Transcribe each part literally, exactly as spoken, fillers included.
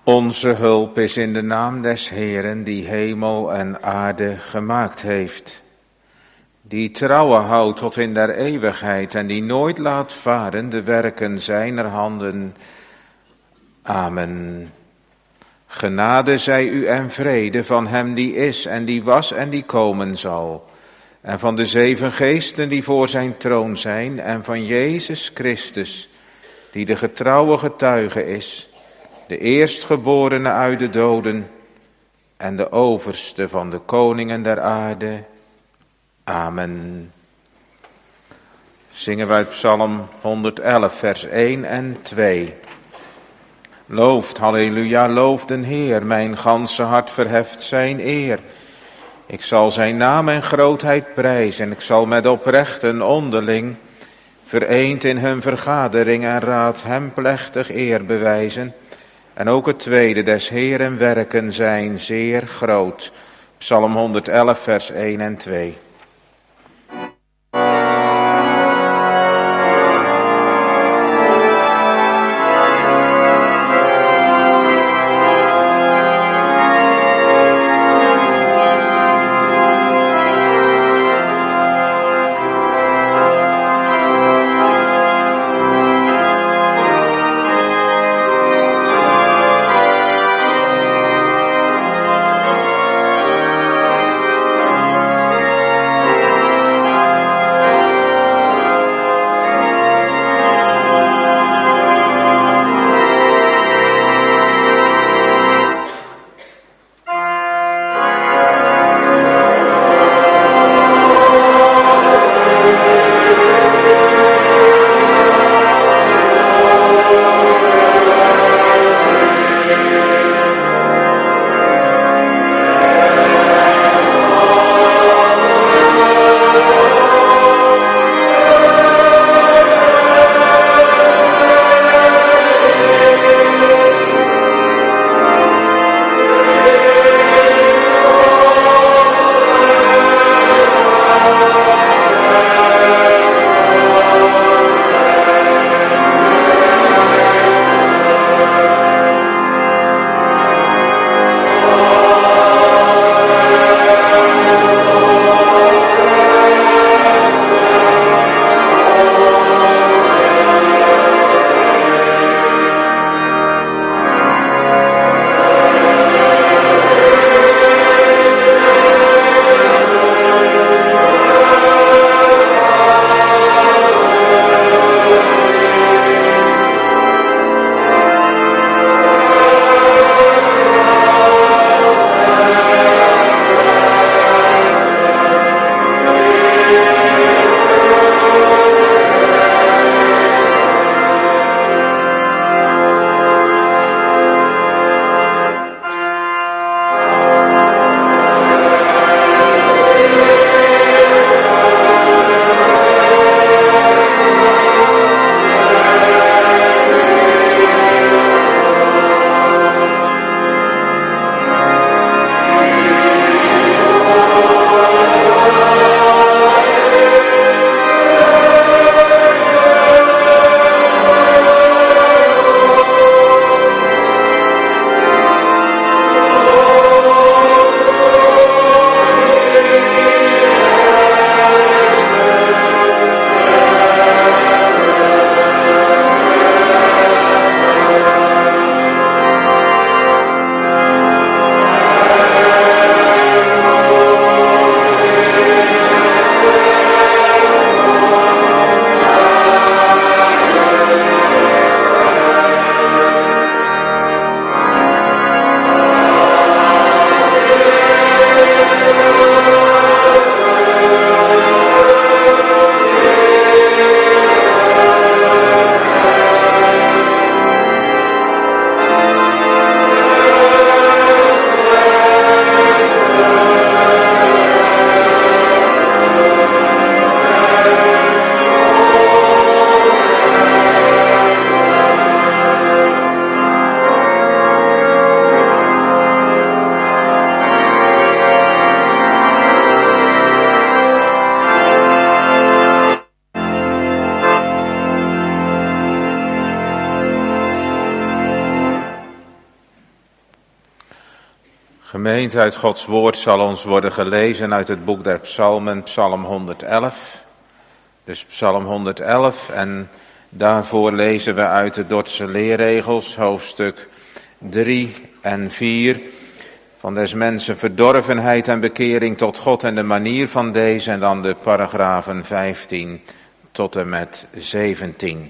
Onze hulp is in de naam des Heeren, die hemel en aarde gemaakt heeft. Die trouwe houdt tot in der eeuwigheid en die nooit laat varen de werken zijner handen. Amen. Genade zij u en vrede van hem die is en die was en die komen zal. En van de zeven geesten die voor zijn troon zijn en van Jezus Christus, die de getrouwe getuige is, de eerstgeborene uit de doden en de overste van de koningen der aarde. Amen. Zingen wij Psalm honderdelf, vers één en twee. Looft, halleluja, looft den Heer, mijn ganse hart verheft zijn eer. Ik zal zijn naam en grootheid prijzen, ik zal met oprechten onderling, vereend in hun vergadering en raad, hem plechtig eer bewijzen. En ook het tweede des Heeren werken zijn zeer groot. Psalm honderdelf, vers één en twee. Gemeente, uit Gods woord zal ons worden gelezen uit het boek der Psalmen, Psalm honderdelf. Dus Psalm honderdelf en daarvoor lezen we uit de Dordtse leerregels, hoofdstuk drie en vier. Van des mensen verdorvenheid en bekering tot God en de manier van deze en dan de paragrafen vijftien tot en met zeventien.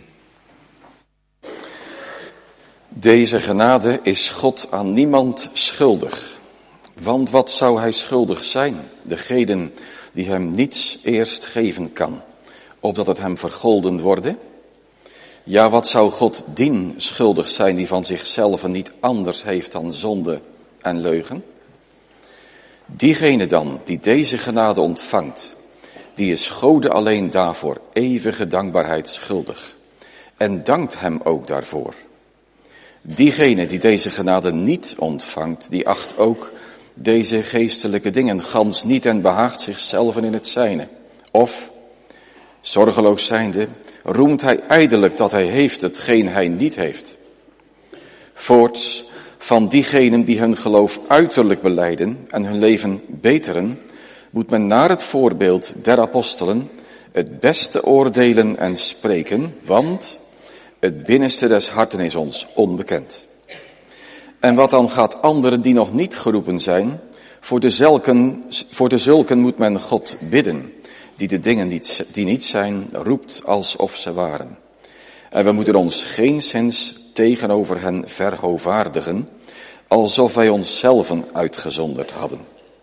Deze genade is God aan niemand schuldig. Want wat zou hij schuldig zijn, degene die hem niets eerst geven kan, opdat het hem vergolden worden? Ja, wat zou God dien schuldig zijn die van zichzelf niet anders heeft dan zonde en leugen? Diegene dan die deze genade ontvangt, die is Gode alleen daarvoor eeuwige dankbaarheid schuldig en dankt hem ook daarvoor. Diegene die deze genade niet ontvangt, die acht ook deze geestelijke dingen gans niet en behaagt zichzelf in het zijne. Of, zorgeloos zijnde, roemt hij ijdelijk dat hij heeft hetgeen hij niet heeft. Voorts, van diegenen die hun geloof uiterlijk belijden en hun leven beteren, moet men naar het voorbeeld der apostelen het beste oordelen en spreken, want het binnenste des harten is ons onbekend. En wat dan gaat anderen die nog niet geroepen zijn, voor de, zelken, voor de zulken moet men God bidden, die de dingen niet, die niet zijn, roept alsof ze waren. En we moeten ons geenszins tegenover hen verhovaardigen, alsof wij onszelven uitgezonderd hadden.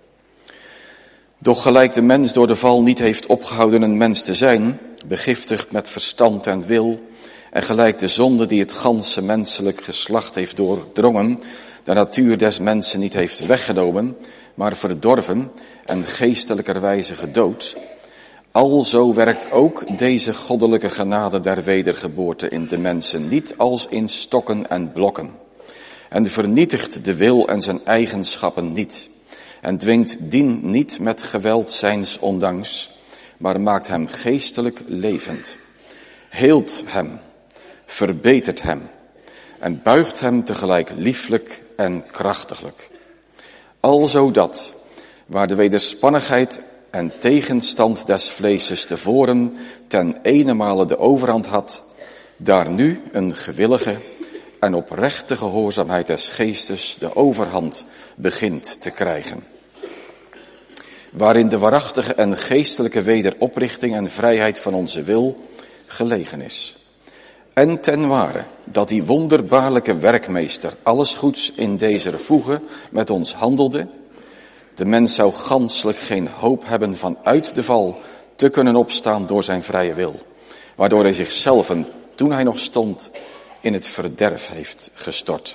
Doch gelijk de mens door de val niet heeft opgehouden een mens te zijn, begiftigd met verstand en wil, en gelijk de zonde die het ganse menselijk geslacht heeft doordrongen, de natuur des mensen niet heeft weggenomen, maar verdorven en geestelijkerwijze gedood, alzo werkt ook deze goddelijke genade der wedergeboorte in de mensen niet als in stokken en blokken, en vernietigt de wil en zijn eigenschappen niet, en dwingt dien niet met geweld zijns ondanks, maar maakt hem geestelijk levend, heelt hem, verbetert hem en buigt hem tegelijk lieflijk en krachtiglijk. Alzo dat, waar de wederspannigheid en tegenstand des vleeses tevoren ten enemale de overhand had, daar nu een gewillige en oprechte gehoorzaamheid des geestes de overhand begint te krijgen. Waarin de waarachtige en geestelijke wederoprichting en vrijheid van onze wil gelegen is. En ten ware, dat die wonderbaarlijke werkmeester alles goeds in deze voege met ons handelde, de mens zou ganselijk geen hoop hebben van uit de val te kunnen opstaan door zijn vrije wil, waardoor hij zichzelf, toen hij nog stond, in het verderf heeft gestort.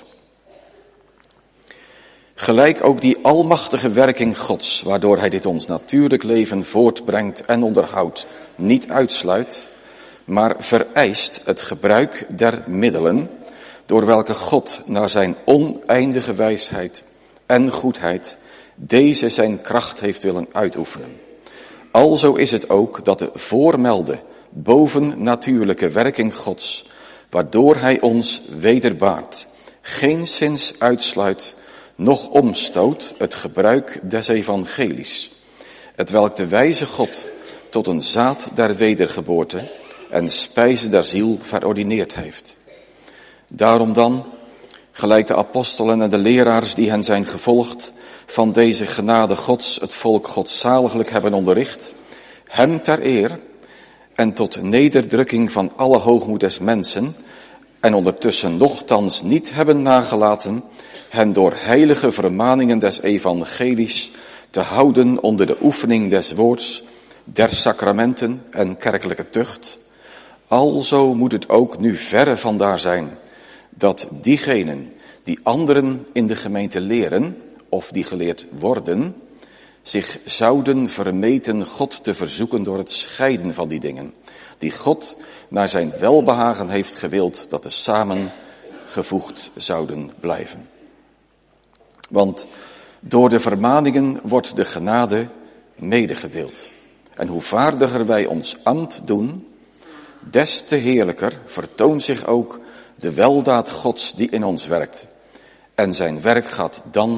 Gelijk ook die almachtige werking Gods, waardoor hij dit ons natuurlijk leven voortbrengt en onderhoudt, niet uitsluit, maar vereist het gebruik der middelen, door welke God naar zijn oneindige wijsheid en goedheid deze zijn kracht heeft willen uitoefenen. Alzo is het ook dat de voormelde bovennatuurlijke werking Gods, waardoor hij ons wederbaart, geenszins uitsluit, noch omstoot het gebruik des evangelies, hetwelk de wijze God tot een zaad der wedergeboorte en spijze der ziel verordineerd heeft. Daarom dan, gelijk de apostelen en de leraars die hen zijn gevolgd, van deze genade Gods het volk godzaliglijk hebben onderricht, hem ter eer en tot nederdrukking van alle hoogmoed des mensen, en ondertussen nochtans niet hebben nagelaten, hen door heilige vermaningen des evangelies te houden onder de oefening des woords, der sacramenten en kerkelijke tucht. Alzo moet het ook nu verre vandaar zijn, dat diegenen die anderen in de gemeente leren, of die geleerd worden, zich zouden vermeten God te verzoeken door het scheiden van die dingen, die God naar zijn welbehagen heeft gewild dat de samengevoegd zouden blijven. Want door de vermaningen wordt de genade medegedeeld. En hoe vaardiger wij ons ambt doen, des te heerlijker vertoont zich ook de weldaad Gods die in ons werkt. En zijn werk gaat dan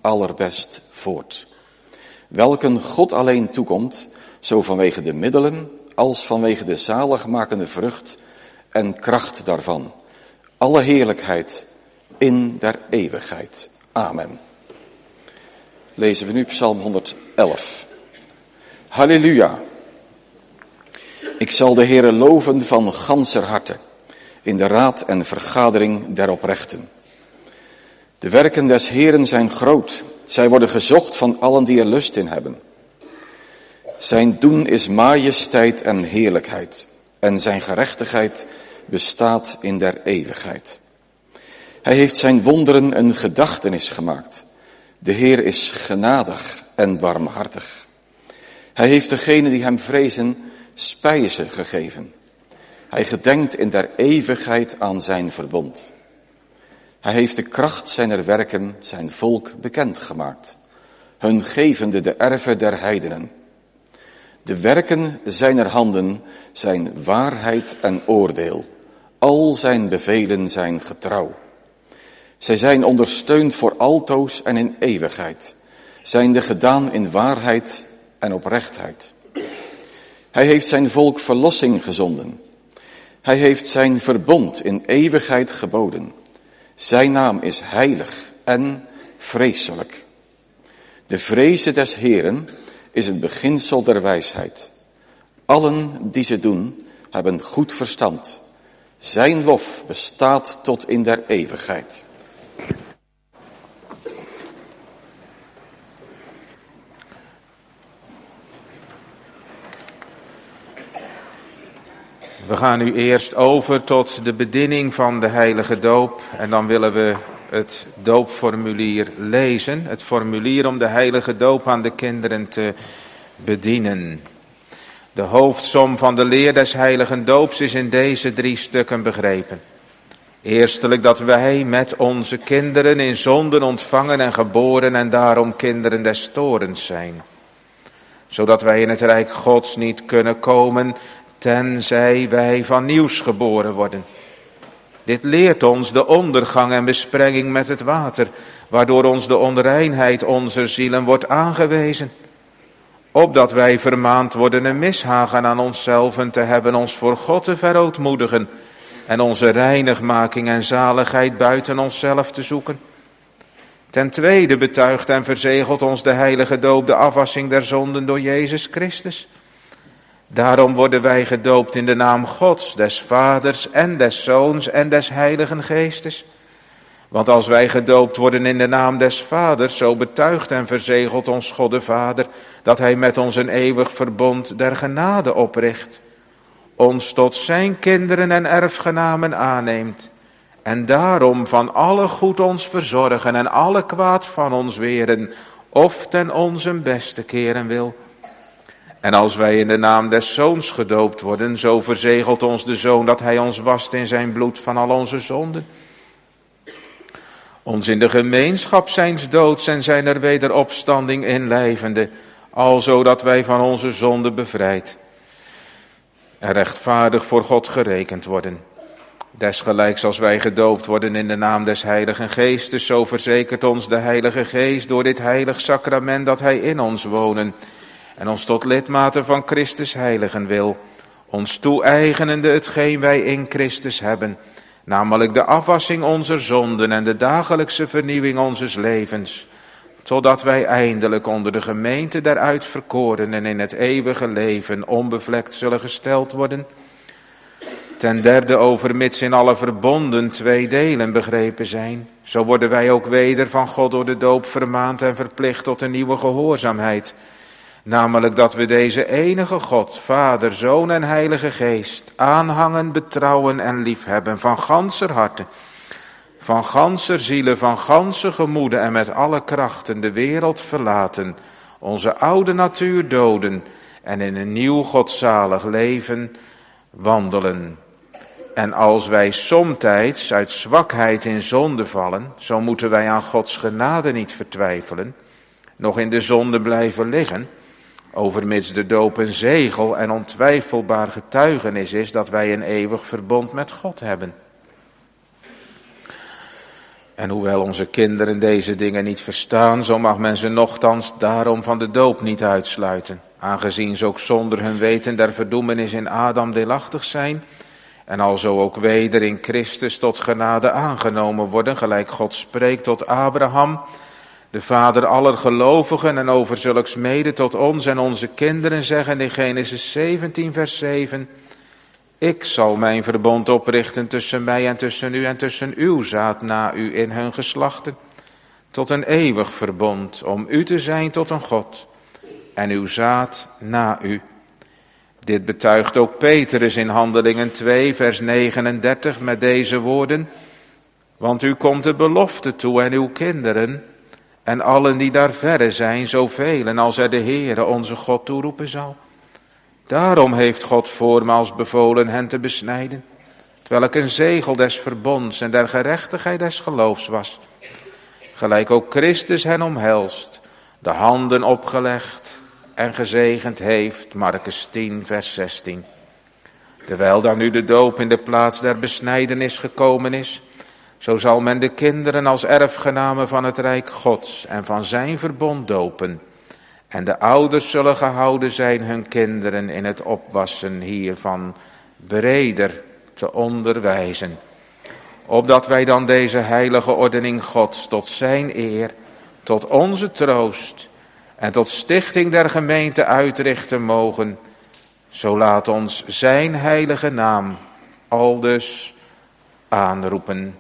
allerbest voort. Welken God alleen toekomt, zo vanwege de middelen als vanwege de zaligmakende vrucht en kracht daarvan. Alle heerlijkheid in der eeuwigheid. Amen. Lezen we nu Psalm honderd-elf. Halleluja. Ik zal de Heere loven van ganser harte, in de raad en vergadering der oprechten. De werken des Heeren zijn groot, zij worden gezocht van allen die er lust in hebben. Zijn doen is majesteit en heerlijkheid, en zijn gerechtigheid bestaat in der eeuwigheid. Hij heeft zijn wonderen een gedachtenis gemaakt. De Heer is genadig en barmhartig. Hij heeft degenen die hem vrezen spijze gegeven. Hij gedenkt in der eeuwigheid aan zijn verbond. Hij heeft de kracht zijner werken zijn volk bekendgemaakt, hun gevende de erve der heidenen. De werken zijner handen zijn waarheid en oordeel. Al zijn bevelen zijn getrouw. Zij zijn ondersteund voor altoos en in eeuwigheid, zijnde gedaan in waarheid en oprechtheid. Hij heeft zijn volk verlossing gezonden. Hij heeft zijn verbond in eeuwigheid geboden. Zijn naam is heilig en vreselijk. De vreze des Heeren is het beginsel der wijsheid. Allen die ze doen, hebben goed verstand. Zijn lof bestaat tot in der eeuwigheid. We gaan nu eerst over tot de bediening van de heilige doop en dan willen we het doopformulier lezen. Het formulier om de heilige doop aan de kinderen te bedienen. De hoofdsom van de leer des heiligen doops is in deze drie stukken begrepen. Eerstelijk dat wij met onze kinderen in zonden ontvangen en geboren en daarom kinderen des torens zijn. Zodat wij in het rijk Gods niet kunnen komen tenzij wij van nieuws geboren worden. Dit leert ons de ondergang en besprenging met het water, waardoor ons de onreinheid onze zielen wordt aangewezen. Opdat wij vermaand worden een mishagen aan onszelf te hebben, ons voor God te verootmoedigen en onze reinigmaking en zaligheid buiten onszelf te zoeken. Ten tweede betuigt en verzegelt ons de heilige doop de afwassing der zonden door Jezus Christus. Daarom worden wij gedoopt in de naam Gods, des Vaders en des Zoons en des Heiligen Geestes. Want als wij gedoopt worden in de naam des Vaders, zo betuigt en verzegelt ons God de Vader, dat hij met ons een eeuwig verbond der genade opricht, ons tot zijn kinderen en erfgenamen aanneemt, en daarom van alle goed ons verzorgen en alle kwaad van ons weren, of ten onze beste keren wil. En als wij in de naam des Zoons gedoopt worden, zo verzegelt ons de Zoon dat hij ons wast in zijn bloed van al onze zonden. Ons in de gemeenschap zijns doods en zijner wederopstanding inlijvende, alzo dat wij van onze zonden bevrijd en rechtvaardig voor God gerekend worden. Desgelijks als wij gedoopt worden in de naam des Heiligen Geestes, zo verzekert ons de Heilige Geest door dit heilig sacrament dat hij in ons wonen en ons tot lidmaten van Christus heiligen wil, ons toe-eigenende hetgeen wij in Christus hebben, namelijk de afwassing onze zonden en de dagelijkse vernieuwing onzes levens, totdat wij eindelijk onder de gemeente der uitverkorenen in het eeuwige leven onbevlekt zullen gesteld worden. Ten derde, overmits in alle verbonden twee delen begrepen zijn, zo worden wij ook weder van God door de doop vermaand en verplicht tot een nieuwe gehoorzaamheid. Namelijk dat we deze enige God, Vader, Zoon en Heilige Geest aanhangen, betrouwen en liefhebben van ganser harte, van ganser zielen, van ganse gemoeden en met alle krachten de wereld verlaten, onze oude natuur doden en in een nieuw godzalig leven wandelen. En als wij somtijds uit zwakheid in zonde vallen, zo moeten wij aan Gods genade niet vertwijfelen, nog in de zonde blijven liggen, overmits de doop een zegel en ontwijfelbaar getuigenis is dat wij een eeuwig verbond met God hebben. En hoewel onze kinderen deze dingen niet verstaan, zo mag men ze nochtans daarom van de doop niet uitsluiten, aangezien ze ook zonder hun weten der verdoemenis in Adam deelachtig zijn, en alzo ook weder in Christus tot genade aangenomen worden, gelijk God spreekt tot Abraham, de vader aller gelovigen, en over zulks mede tot ons en onze kinderen zeggen in Genesis zeventien vers zeven, ik zal mijn verbond oprichten tussen mij en tussen u en tussen uw zaad na u in hun geslachten, tot een eeuwig verbond, om u te zijn tot een God, en uw zaad na u. Dit betuigt ook Petrus in Handelingen twee vers negenendertig met deze woorden, want u komt de belofte toe en uw kinderen, en allen die daar verre zijn, zoveel als er de Heere onze God toeroepen zal. Daarom heeft God voormaals bevolen hen te besnijden, terwijl een zegel des verbonds en der gerechtigheid des geloofs was. Gelijk ook Christus hen omhelst, de handen opgelegd en gezegend heeft, Markus tien vers zestien. Terwijl dan nu de doop in de plaats der besnijdenis gekomen is, zo zal men de kinderen als erfgenamen van het Rijk Gods en van zijn verbond dopen. En de ouders zullen gehouden zijn hun kinderen in het opwassen hiervan breder te onderwijzen. Opdat wij dan deze heilige ordening Gods tot zijn eer, tot onze troost en tot stichting der gemeente uitrichten mogen. Zo laat ons zijn heilige naam aldus aanroepen.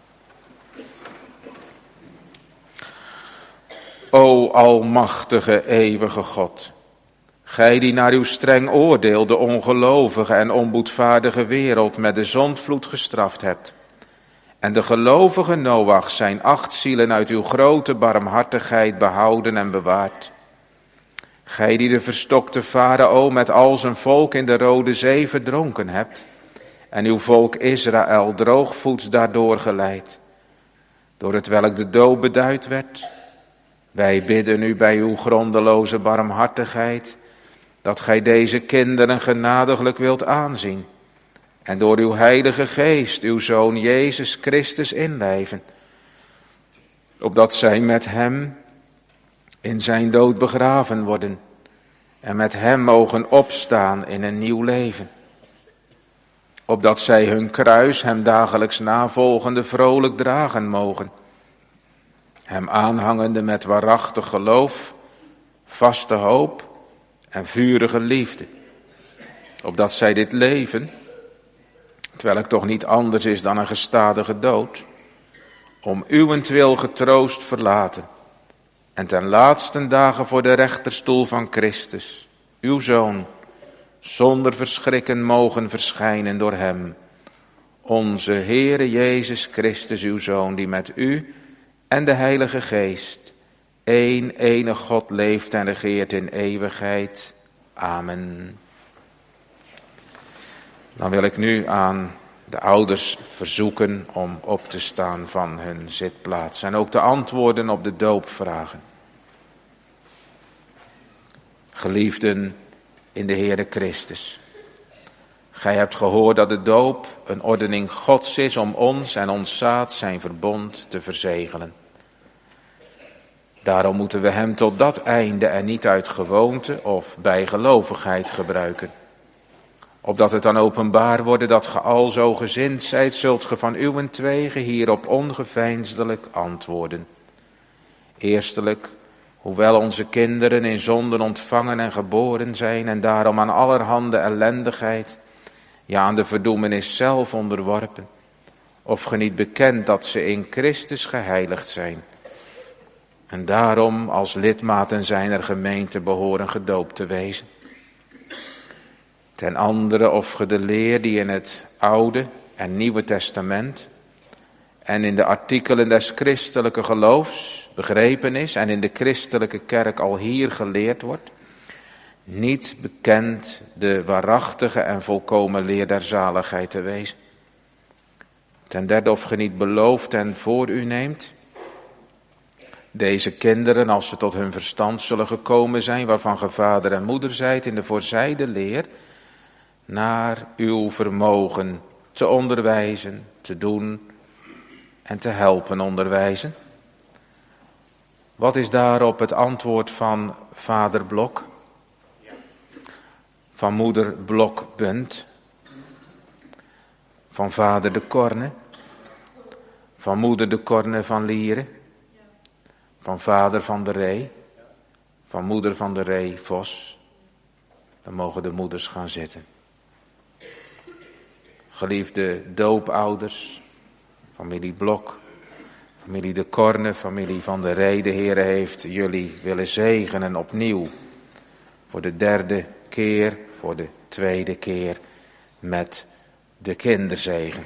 O almachtige eeuwige God, gij die naar uw streng oordeel de ongelovige en onboedvaardige wereld met de zondvloed gestraft hebt, en de gelovige Noach zijn acht zielen uit uw grote barmhartigheid behouden en bewaard. Gij die de verstokte Farao met al zijn volk in de Rode Zee verdronken hebt, en uw volk Israël droogvoets daardoor geleid, door het welk de doop beduid werd. Wij bidden u bij uw grondeloze barmhartigheid, dat gij deze kinderen genadiglijk wilt aanzien, en door uw heilige geest uw Zoon Jezus Christus inlijven, opdat zij met hem in zijn dood begraven worden, en met hem mogen opstaan in een nieuw leven. Opdat zij hun kruis hem dagelijks navolgende vrolijk dragen mogen, hem aanhangende met waarachtig geloof, vaste hoop en vurige liefde. Opdat zij dit leven, terwijl het toch niet anders is dan een gestadige dood, om uwentwil getroost verlaten, en ten laatsten dagen voor de rechterstoel van Christus, uw Zoon, zonder verschrikken mogen verschijnen door hem, onze Heere Jezus Christus, uw Zoon, die met u en de Heilige Geest, één enige God, leeft en regeert in eeuwigheid. Amen. Dan wil ik nu aan de ouders verzoeken om op te staan van hun zitplaats en ook te antwoorden op de doopvragen. Geliefden in de Heere Christus, gij hebt gehoord dat de doop een ordening Gods is om ons en ons zaad zijn verbond te verzegelen. Daarom moeten we hem tot dat einde en niet uit gewoonte of bijgelovigheid gebruiken. Opdat het dan openbaar worden dat ge al zo gezind zijt, zult ge van uwentwege hierop ongeveinsdelijk antwoorden. Eerstelijk, hoewel onze kinderen in zonden ontvangen en geboren zijn en daarom aan allerhande ellendigheid, ja aan de verdoemenis zelf onderworpen, of ge niet bekent dat ze in Christus geheiligd zijn, en daarom als lidmaten zijner gemeente behoren gedoopt te wezen. Ten andere, of ge de leer die in het Oude en Nieuwe Testament en in de artikelen des christelijke geloofs begrepen is en in de christelijke kerk al hier geleerd wordt, niet bekend de waarachtige en volkomen leer der zaligheid te wezen. Ten derde, of ge niet belooft en voor u neemt deze kinderen, als ze tot hun verstand zullen gekomen zijn, waarvan ge vader en moeder zijt in de voorzijde leer, naar uw vermogen te onderwijzen, te doen en te helpen onderwijzen. Wat is daarop het antwoord van vader Blok? Van moeder Blok-Bunt? Van vader de Korne? Van moeder de Korne van Lieren? Van vader van de Ree? Van moeder van de Ree Vos? Dan mogen de moeders gaan zitten. Geliefde doopouders, familie Blok, familie de Korne, familie van de Ree, de Heere heeft jullie willen zegenen opnieuw. Voor de derde keer, voor de tweede keer met de kinderzegen.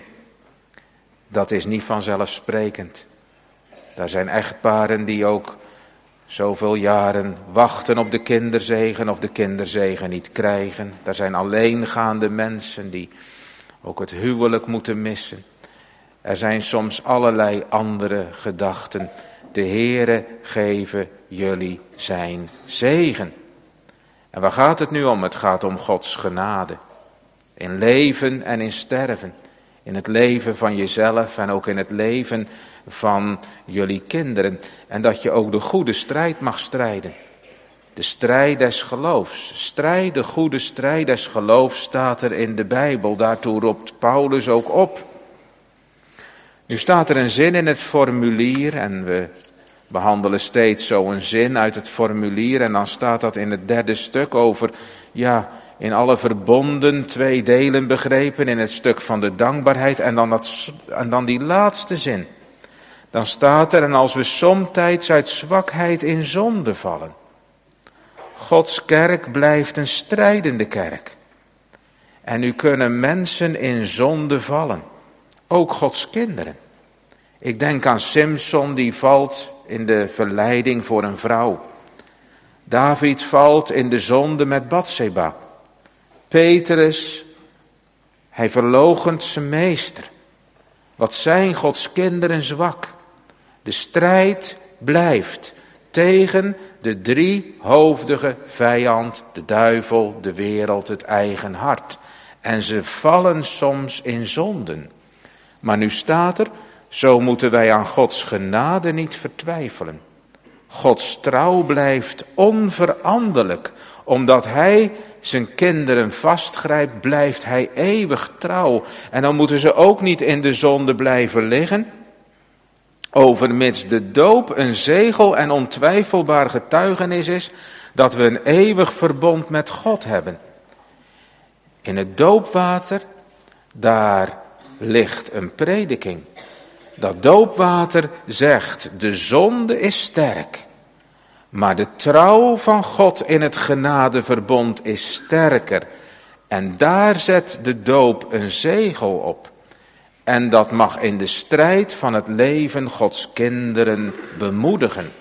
Dat is niet vanzelfsprekend. Daar zijn echtparen die ook zoveel jaren wachten op de kinderzegen of de kinderzegen niet krijgen. Daar zijn alleengaande mensen die ook het huwelijk moeten missen. Er zijn soms allerlei andere gedachten. De Heere geven jullie zijn zegen. En waar gaat het nu om? Het gaat om Gods genade. In leven en in sterven. In het leven van jezelf en ook in het leven van jullie kinderen. En dat je ook de goede strijd mag strijden. De strijd des geloofs. Strijd, de goede strijd des geloofs staat er in de Bijbel. Daartoe roept Paulus ook op. Nu staat er een zin in het formulier en we behandelen steeds zo een zin uit het formulier. En dan staat dat in het derde stuk over, ja, in alle verbonden twee delen begrepen in het stuk van de dankbaarheid. En dan, dat, en dan die laatste zin. Dan staat er, en als we somtijds uit zwakheid in zonde vallen. Gods kerk blijft een strijdende kerk. En nu kunnen mensen in zonde vallen. Ook Gods kinderen. Ik denk aan Simson, die valt in de verleiding voor een vrouw. David valt in de zonde met Batseba. Petrus, hij verloochent zijn meester. Wat zijn Gods kinderen zwak? De strijd blijft tegen de driehoofdige vijand, de duivel, de wereld, het eigen hart. En ze vallen soms in zonden. Maar nu staat er, zo moeten wij aan Gods genade niet vertwijfelen. Gods trouw blijft onveranderlijk. Omdat hij zijn kinderen vastgrijpt, blijft hij eeuwig trouw. En dan moeten ze ook niet in de zonde blijven liggen. Overmits de doop een zegel en ontwijfelbaar getuigenis is dat we een eeuwig verbond met God hebben. In het doopwater, daar ligt een prediking. Dat doopwater zegt, de zonde is sterk. Maar de trouw van God in het genadeverbond is sterker. En daar zet de doop een zegel op. En dat mag in de strijd van het leven Gods kinderen bemoedigen.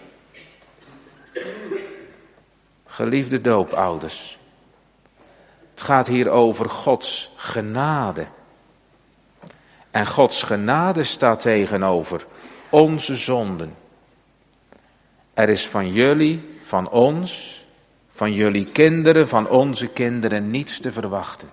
Geliefde doopouders. Het gaat hier over Gods genade. En Gods genade staat tegenover onze zonden. Er is van jullie, van ons, van jullie kinderen, van onze kinderen niets te verwachten.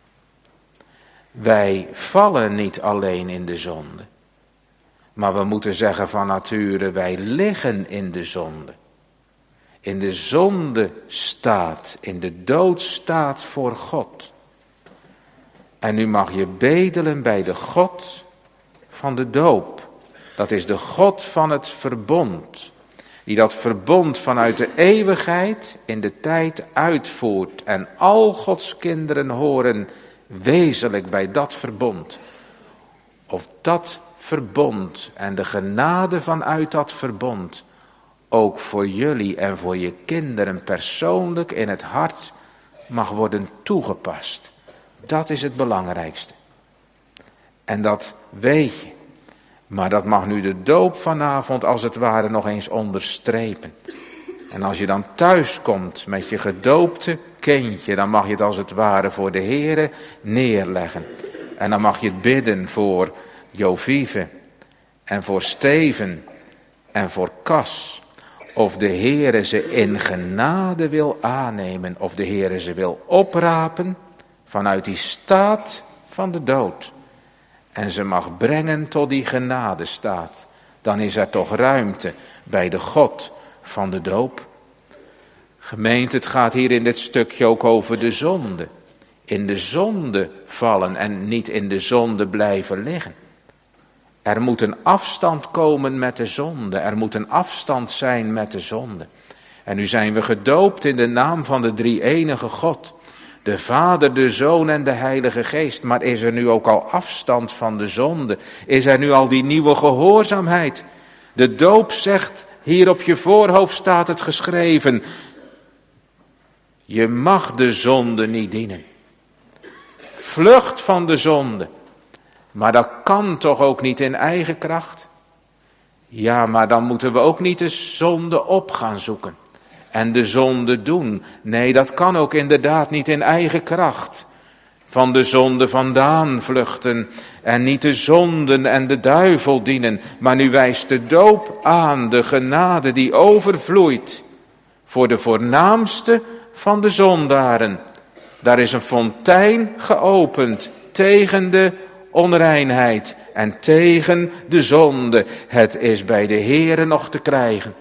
Wij vallen niet alleen in de zonde. Maar we moeten zeggen van nature, wij liggen in de zonde. In de zonde staat, in de dood staat voor God. En nu mag je bedelen bij de God van de doop. Dat is de God van het verbond. Die dat verbond vanuit de eeuwigheid in de tijd uitvoert. En al Gods kinderen horen wezenlijk bij dat verbond. Of dat verbond en de genade vanuit dat verbond ook voor jullie en voor je kinderen persoonlijk in het hart mag worden toegepast. Dat is het belangrijkste. En dat weet je. Maar dat mag nu de doop vanavond als het ware nog eens onderstrepen. En als je dan thuis komt met je gedoopte kindje, dan mag je het als het ware voor de Heere neerleggen. En dan mag je het bidden voor Jovive en voor Steven en voor Cas. Of de Heere ze in genade wil aannemen, of de Heere ze wil oprapen vanuit die staat van de dood. en ze mag brengen tot die genadestaat, dan is er toch ruimte bij de God van de doop. Gemeente, het gaat hier in dit stukje ook over de zonde. In de zonde vallen en niet in de zonde blijven liggen. Er moet een afstand komen met de zonde. Er moet een afstand zijn met de zonde. En nu zijn we gedoopt in de naam van de drie-enige God. De Vader, de Zoon en de Heilige Geest. Maar is er nu ook al afstand van de zonde? Is er nu al die nieuwe gehoorzaamheid? De doop zegt, hier op je voorhoofd staat het geschreven. Je mag de zonde niet dienen. Vlucht van de zonde. Maar dat kan toch ook niet in eigen kracht? Ja, maar dan moeten we ook niet de zonde op gaan zoeken. En de zonde doen. Nee, dat kan ook inderdaad niet in eigen kracht. Van de zonde vandaan vluchten. En niet de zonden en de duivel dienen. Maar nu wijst de doop aan de genade die overvloeit. Voor de voornaamste van de zondaren. Daar is een fontein geopend tegen de onreinheid en tegen de zonde. Het is bij de Heere nog te krijgen.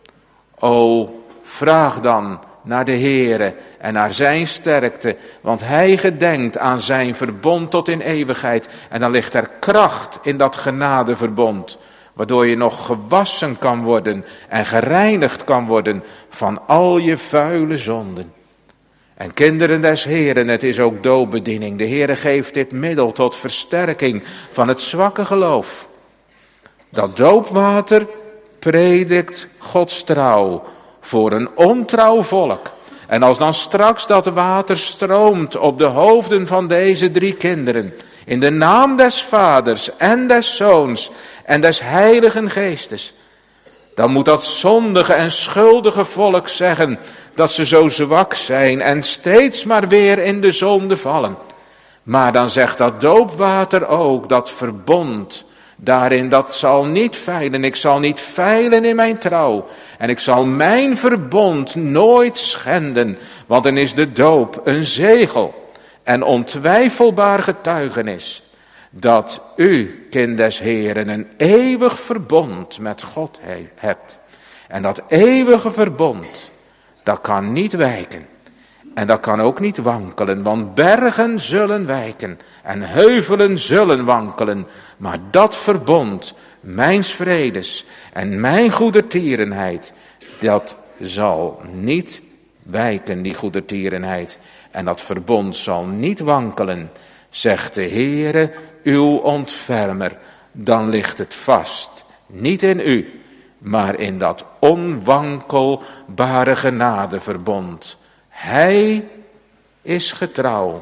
O, vraag dan naar de Heere en naar zijn sterkte, want hij gedenkt aan zijn verbond tot in eeuwigheid. En dan ligt er kracht in dat genadeverbond, waardoor je nog gewassen kan worden en gereinigd kan worden van al je vuile zonden. En kinderen des Heeren, het is ook doopbediening. De Heere geeft dit middel tot versterking van het zwakke geloof. Dat doopwater predikt Gods trouw voor een ontrouw volk. En als dan straks dat water stroomt op de hoofden van deze drie kinderen, in de naam des Vaders en des Zoons en des Heiligen Geestes, dan moet dat zondige en schuldige volk zeggen dat ze zo zwak zijn en steeds maar weer in de zonde vallen. Maar dan zegt dat doopwater ook, dat verbond, daarin dat zal niet feilen. Ik zal niet feilen in mijn trouw. En ik zal mijn verbond nooit schenden. Want dan is de doop een zegel en ontwijfelbaar getuigenis dat u, kind des Heeren, een eeuwig verbond met God hebt. En dat eeuwige verbond, dat kan niet wijken. En dat kan ook niet wankelen, want bergen zullen wijken en heuvelen zullen wankelen. Maar dat verbond, mijns vredes en mijn goedertierenheid, dat zal niet wijken, die goedertierenheid. En dat verbond zal niet wankelen, zegt de Heere, uw ontfermer. Dan ligt het vast, niet in u, maar in dat onwankelbare genadeverbond. Hij is getrouw.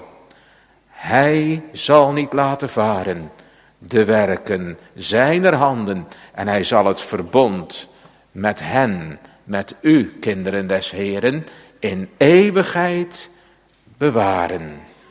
Hij zal niet laten varen de werken zijner handen. En hij zal het verbond met hen, met u, kinderen des Heeren, in eeuwigheid bewaren.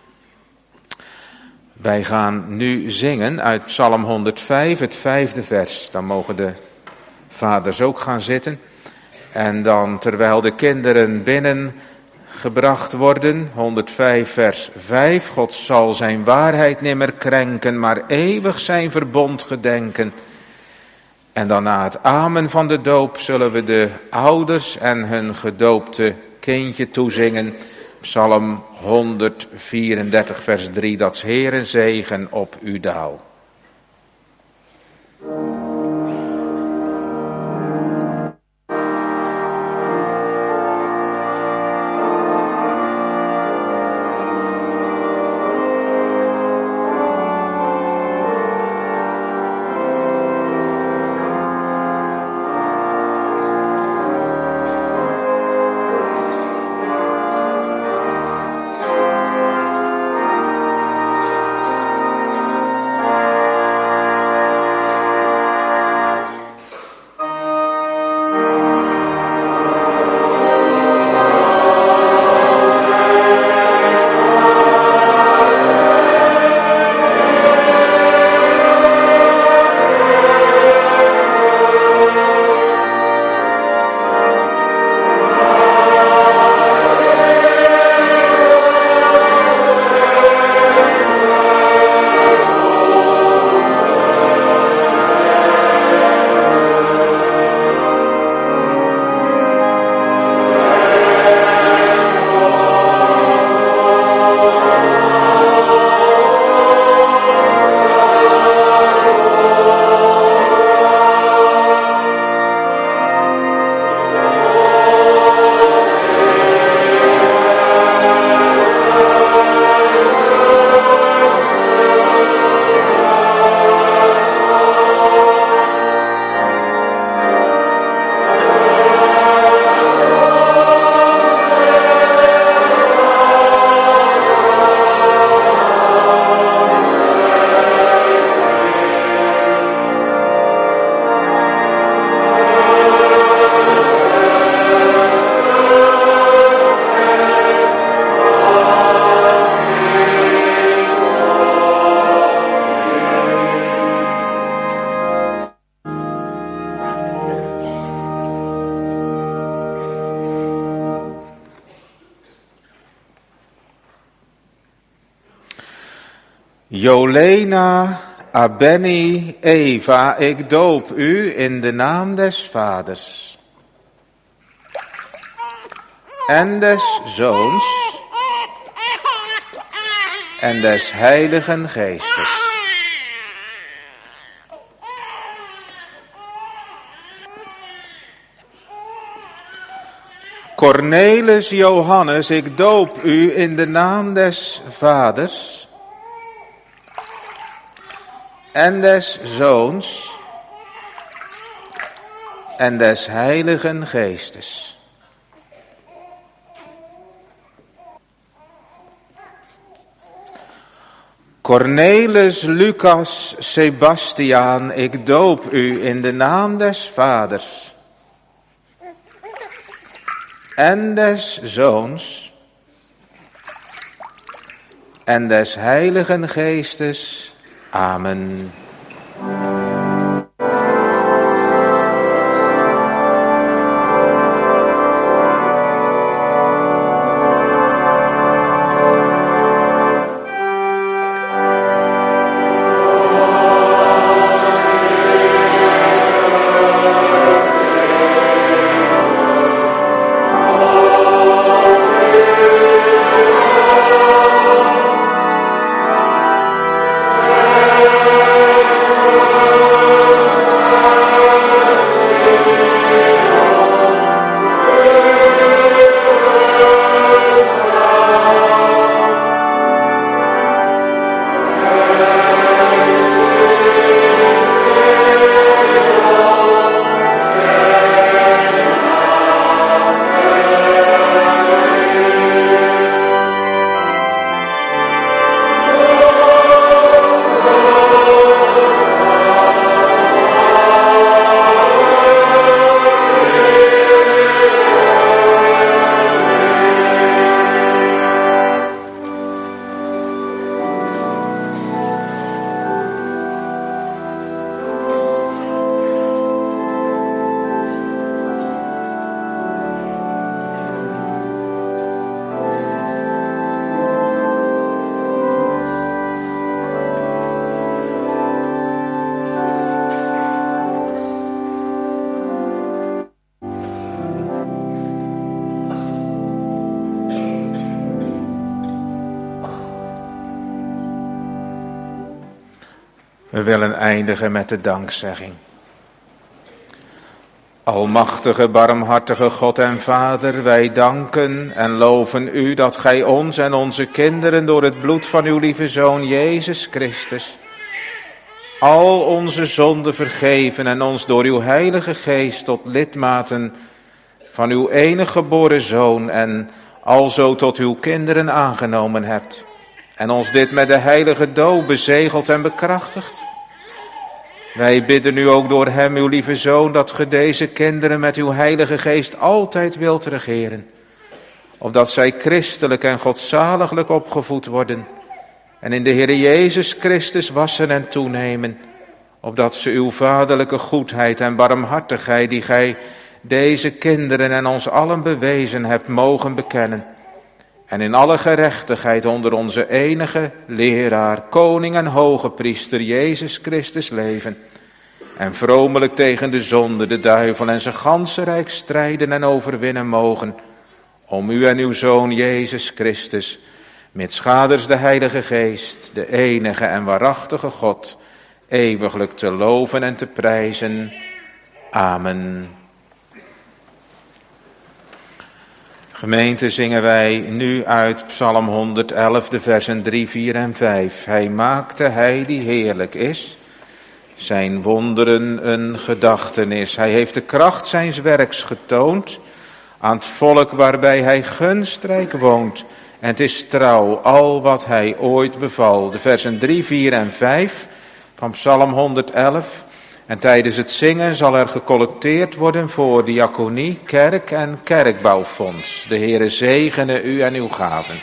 Wij gaan nu zingen uit Psalm honderdvijf, het vijfde vers. Dan mogen de vaders ook gaan zitten. En dan, terwijl de kinderen binnen gebracht worden, honderdvijf vers vijf. God zal zijn waarheid nimmer krenken, maar eeuwig zijn verbond gedenken. En dan na het amen van de doop zullen we de ouders en hun gedoopte kindje toezingen. Psalm honderdvierendertig vers drie, dat 's Heeren zegen op u daal. Thank Jolena, Abeni, Eva, ik doop u in de naam des Vaders en des Zoons en des Heiligen Geestes. Cornelis Johannes, ik doop u in de naam des Vaders en des Zoons en des Heiligen Geestes. Cornelis Lucas Sebastiaan, ik doop u in de naam des Vaders en des Zoons en des Heiligen Geestes. Amen. We willen eindigen met de dankzegging. Almachtige, barmhartige God en Vader, wij danken en loven u dat gij ons en onze kinderen door het bloed van uw lieve Zoon Jezus Christus al onze zonden vergeven en ons door uw Heilige Geest tot lidmaten van uw enige geboren Zoon en alzo tot uw kinderen aangenomen hebt. En ons dit met de heilige doop bezegeld en bekrachtigd. Wij bidden nu ook door hem, uw lieve Zoon, dat ge deze kinderen met uw Heilige Geest altijd wilt regeren. Opdat zij christelijk en godzaliglijk opgevoed worden. En in de Heere Jezus Christus wassen en toenemen. Opdat ze uw vaderlijke goedheid en barmhartigheid, die gij deze kinderen en ons allen bewezen hebt, mogen bekennen. En in alle gerechtigheid onder onze enige leraar, koning en hoge priester Jezus Christus leven. En vromelijk tegen de zonde, de duivel en zijn ganse rijk strijden en overwinnen mogen. Om u en uw Zoon Jezus Christus, mitschaders de Heilige Geest, de enige en waarachtige God, eeuwiglijk te loven en te prijzen. Amen. Gemeente, zingen wij nu uit Psalm honderdelf, de versen drie, vier en vijf. Hij maakte, hij die heerlijk is, zijn wonderen een gedachtenis. Hij heeft de kracht zijns werks getoond aan het volk waarbij hij gunstrijk woont. En het is trouw al wat hij ooit beval. De versen drie, vier en vijf van Psalm honderdelf. En tijdens het zingen zal er gecollecteerd worden voor diaconie, kerk en kerkbouwfonds. De Heere zegene u en uw gaven.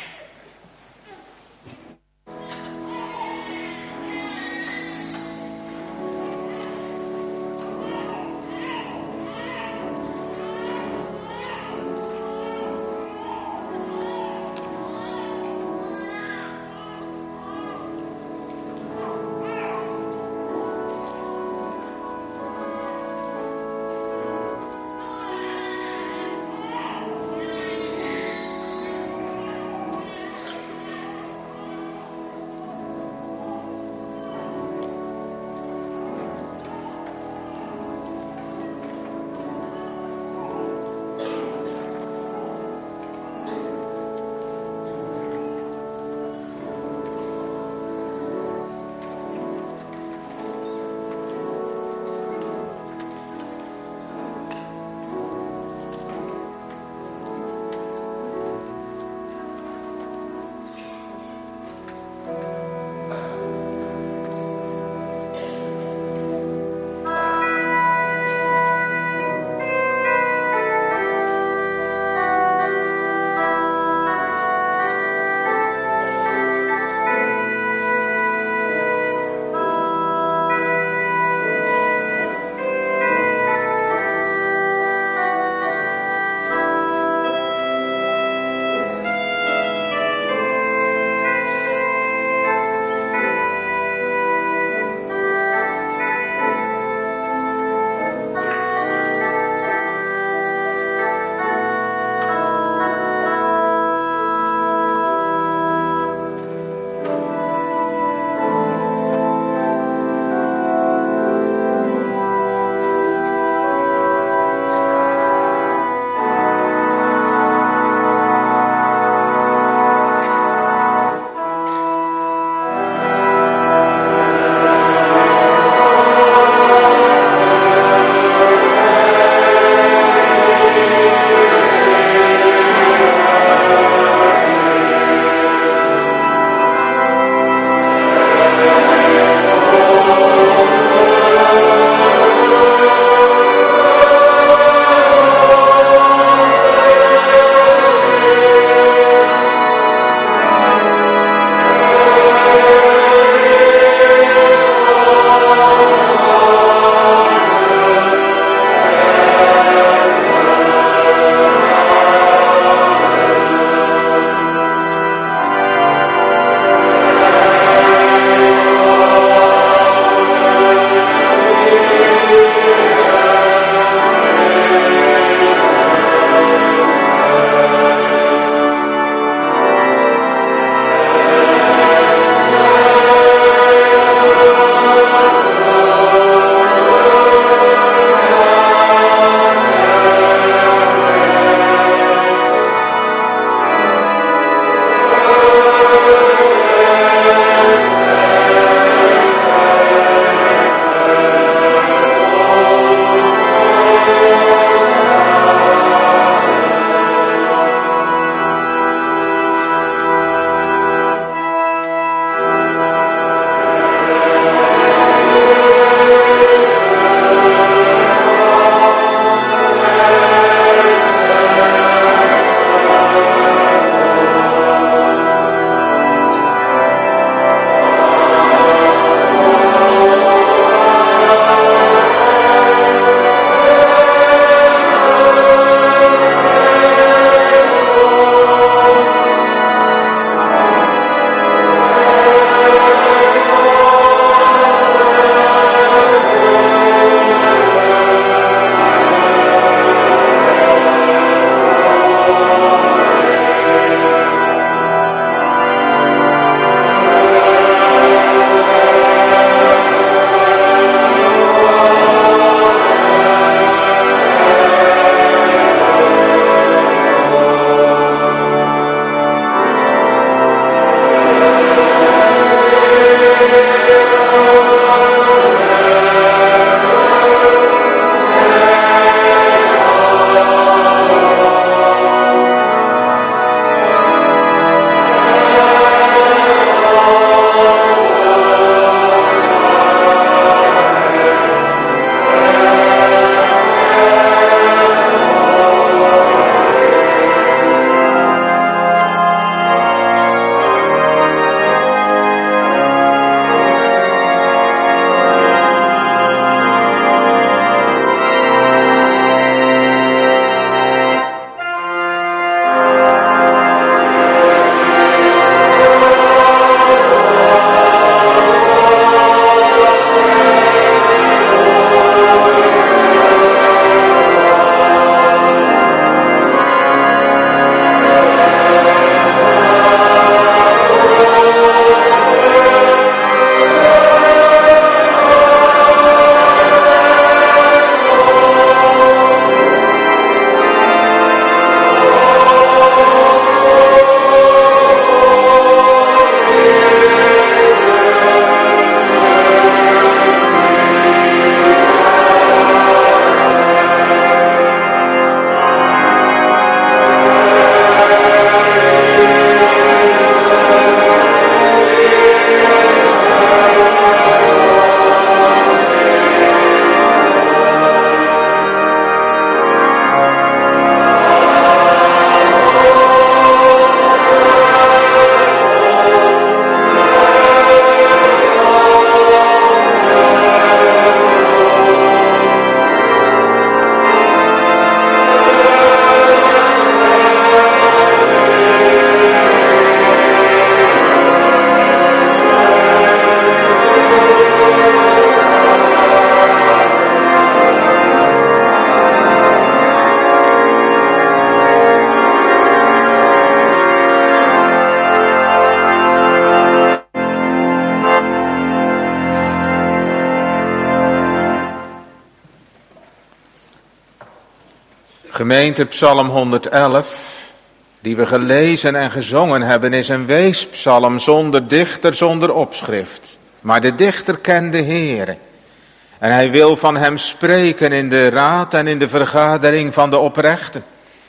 Gemeente, Psalm honderdelf, die we gelezen en gezongen hebben, is een weespsalm zonder dichter, zonder opschrift. Maar de dichter kent de Heere. En hij wil van hem spreken in de raad en in de vergadering van de oprechten.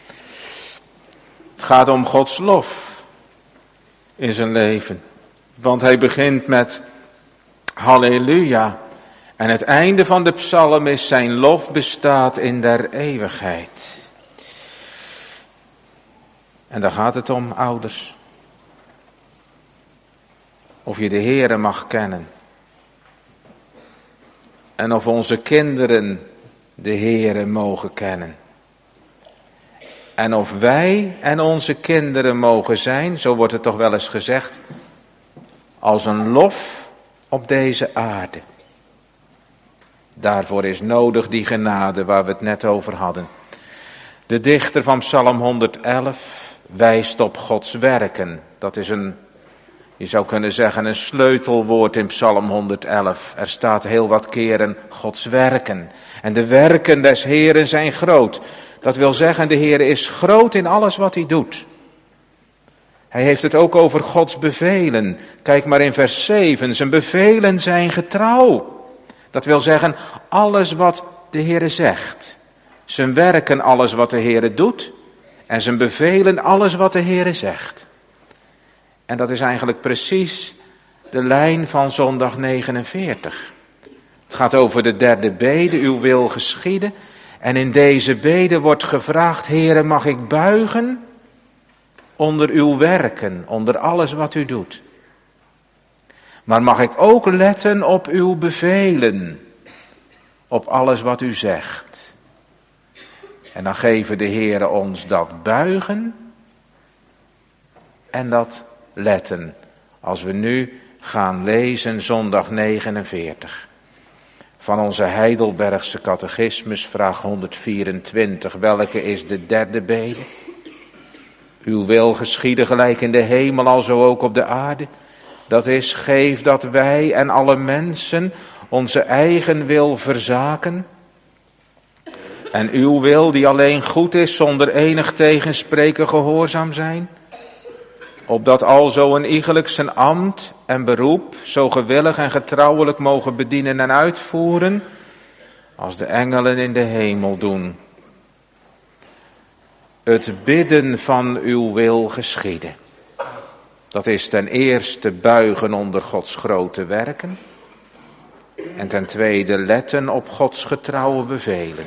Het gaat om Gods lof in zijn leven. Want hij begint met halleluja. En het einde van de psalm is: zijn lof bestaat in der eeuwigheid. En daar gaat het om, ouders. Of je de Heere mag kennen. En of onze kinderen de Heere mogen kennen. En of wij en onze kinderen mogen zijn, zo wordt het toch wel eens gezegd, als een lof op deze aarde. Daarvoor is nodig die genade waar we het net over hadden. De dichter van Psalm honderdelf wijst op Gods werken. Dat is een, je zou kunnen zeggen, een sleutelwoord in Psalm honderdelf. Er staat heel wat keren Gods werken. En de werken des Heeren zijn groot. Dat wil zeggen, de Heer is groot in alles wat hij doet. Hij heeft het ook over Gods bevelen. Kijk maar in vers zeven. Zijn bevelen zijn getrouw. Dat wil zeggen, alles wat de Heere zegt. Zijn werken, alles wat de Heere doet. En zijn bevelen, alles wat de Heere zegt. En dat is eigenlijk precies de lijn van zondag negenenveertig. Het gaat over de derde bede, uw wil geschieden. En in deze bede wordt gevraagd: Heere, mag ik buigen onder uw werken, onder alles wat u doet. Maar mag ik ook letten op uw bevelen, op alles wat u zegt. En dan geven de Heere ons dat buigen en dat letten. Als we nu gaan lezen zondag negenenveertig. Van onze Heidelbergse catechismus, vraag honderdvierentwintig. Welke is de derde bede? Uw wil geschieden gelijk in de hemel, alzo ook op de aarde. Dat is, geef dat wij en alle mensen onze eigen wil verzaken. En uw wil, die alleen goed is, zonder enig tegenspreken gehoorzaam zijn. Opdat alzo een iegelijk zijn ambt en beroep zo gewillig en getrouwelijk mogen bedienen en uitvoeren, als de engelen in de hemel doen. Het bidden van uw wil geschieden. Dat is ten eerste buigen onder Gods grote werken. En ten tweede letten op Gods getrouwe bevelen.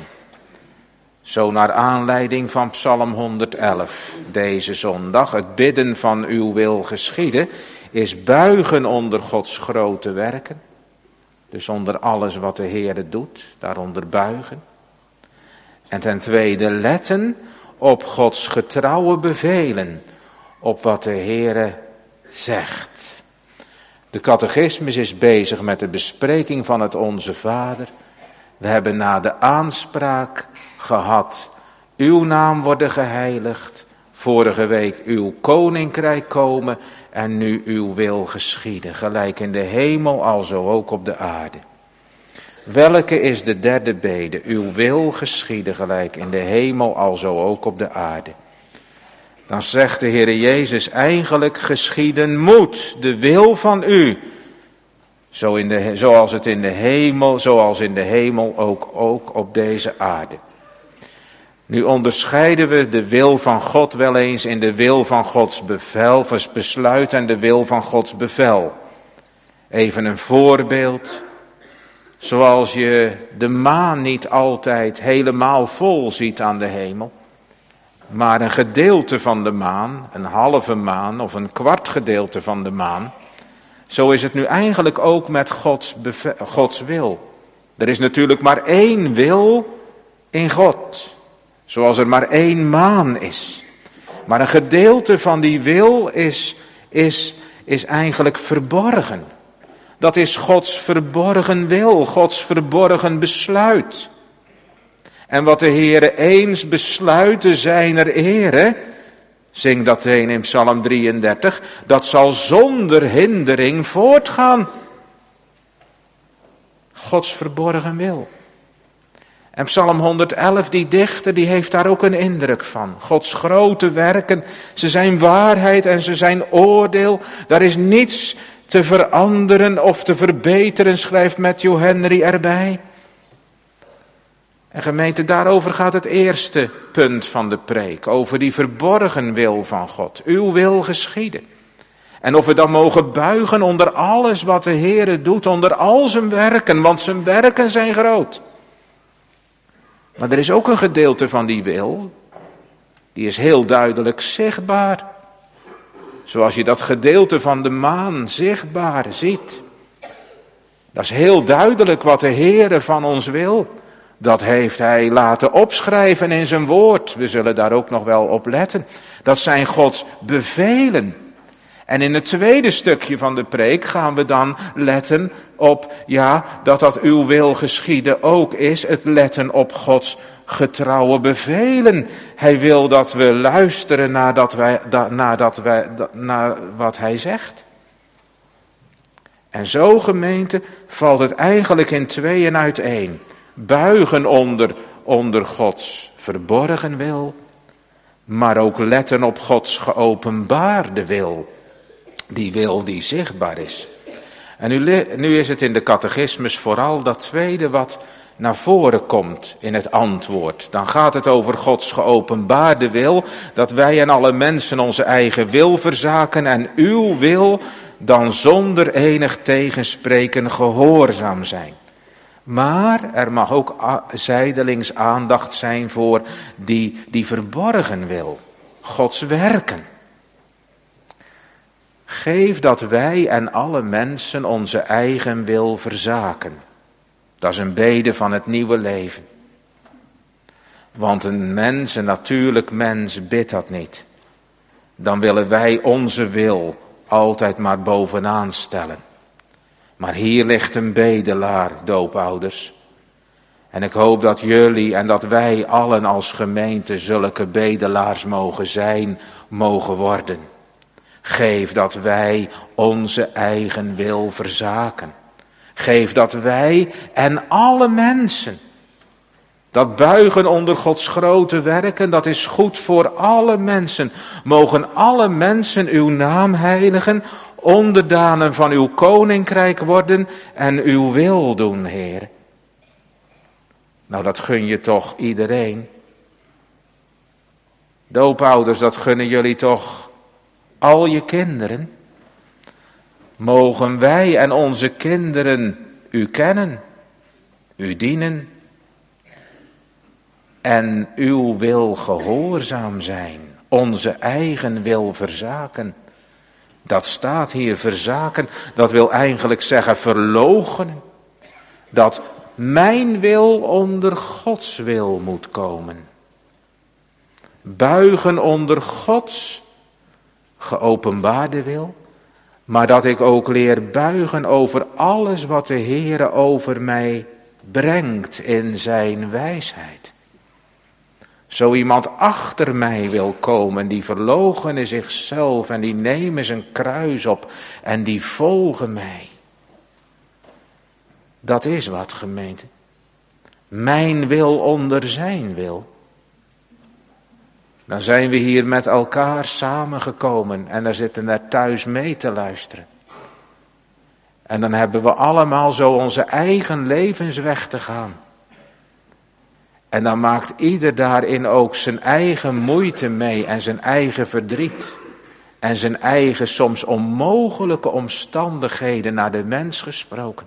Zo naar aanleiding van Psalm honderdelf deze zondag. Het bidden van uw wil geschieden is buigen onder Gods grote werken. Dus onder alles wat de Heere doet, daaronder buigen. En ten tweede letten op Gods getrouwe bevelen. Op wat de Heere zegt. De catechismus is bezig met de bespreking van het Onze Vader. We hebben na de aanspraak gehad: uw naam worden geheiligd. Vorige week uw koninkrijk komen. En nu uw wil geschieden. Gelijk in de hemel, alzo ook op de aarde. Welke is de derde bede? Uw wil geschieden gelijk in de hemel, alzo ook op de aarde. Dan zegt de Heere Jezus eigenlijk: geschieden moet de wil van u. Zo in de, zoals het in de hemel, zoals in de hemel ook, ook op deze aarde. Nu onderscheiden we de wil van God wel eens in de wil van Gods bevel, of besluit en de wil van Gods bevel. Even een voorbeeld. Zoals je de maan niet altijd helemaal vol ziet aan de hemel. Maar een gedeelte van de maan, een halve maan of een kwart gedeelte van de maan. Zo is het nu eigenlijk ook met Gods, beve- Gods wil. Er is natuurlijk maar één wil in God. Zoals er maar één maan is. Maar een gedeelte van die wil is, is, is eigenlijk verborgen. Dat is Gods verborgen wil, Gods verborgen besluit. En wat de Heere eens besluiten zijner ere, zing dat een in Psalm drieëndertig, dat zal zonder hindering voortgaan. Gods verborgen wil. En Psalm honderd-elf, die dichter, die heeft daar ook een indruk van. Gods grote werken, ze zijn waarheid en ze zijn oordeel. Daar is niets te veranderen of te verbeteren, schrijft Matthew Henry erbij. En gemeente, daarover gaat het eerste punt van de preek. Over die verborgen wil van God. Uw wil geschieden. En of we dan mogen buigen onder alles wat de Heere doet, onder al zijn werken, want zijn werken zijn groot. Maar er is ook een gedeelte van die wil, die is heel duidelijk zichtbaar. Zoals je dat gedeelte van de maan zichtbaar ziet. Dat is heel duidelijk wat de Heere van ons wil. Dat heeft hij laten opschrijven in zijn woord. We zullen daar ook nog wel op letten. Dat zijn Gods bevelen. En in het tweede stukje van de preek gaan we dan letten op, ja, dat dat uw wil geschieden ook is, het letten op Gods getrouwe bevelen. Hij wil dat we luisteren naar, dat wij, da, naar, dat wij, da, naar wat hij zegt. En zo, gemeente, valt het eigenlijk in tweeën uiteen. Buigen onder, onder Gods verborgen wil, maar ook letten op Gods geopenbaarde wil. Die wil die zichtbaar is. En nu, nu is het in de catechismus vooral dat tweede wat naar voren komt in het antwoord. Dan gaat het over Gods geopenbaarde wil, dat wij en alle mensen onze eigen wil verzaken en uw wil dan zonder enig tegenspreken gehoorzaam zijn. Maar er mag ook zijdelings aandacht zijn voor die, die verborgen wil. Gods werken. Geef dat wij en alle mensen onze eigen wil verzaken. Dat is een bede van het nieuwe leven. Want een mens, een natuurlijk mens, bidt dat niet. Dan willen wij onze wil altijd maar bovenaan stellen. Maar hier ligt een bedelaar, doopouders. En ik hoop dat jullie en dat wij allen als gemeente zulke bedelaars mogen zijn, mogen worden. Geef dat wij onze eigen wil verzaken. Geef dat wij en alle mensen, dat buigen onder Gods grote werken, dat is goed voor alle mensen. Mogen alle mensen uw naam heiligen, onderdanen van uw koninkrijk worden en uw wil doen, Heer. Nou, dat gun je toch iedereen. Doopouders, dat gunnen jullie toch al je kinderen. Mogen wij en onze kinderen u kennen, u dienen en uw wil gehoorzaam zijn, onze eigen wil verzaken. Dat staat hier, verzaken, dat wil eigenlijk zeggen verloochenen. Dat mijn wil onder Gods wil moet komen. Buigen onder Gods geopenbaarde wil. Maar dat ik ook leer buigen over alles wat de Heere over mij brengt in zijn wijsheid. Zo iemand achter mij wil komen, die verloochenen zichzelf en die nemen zijn kruis op en die volgen mij. Dat is wat, gemeente. Mijn wil onder zijn wil. Dan zijn we hier met elkaar samengekomen en daar zitten daar thuis mee te luisteren. En dan hebben we allemaal zo onze eigen levensweg te gaan. En dan maakt ieder daarin ook zijn eigen moeite mee en zijn eigen verdriet. En zijn eigen soms onmogelijke omstandigheden naar de mens gesproken.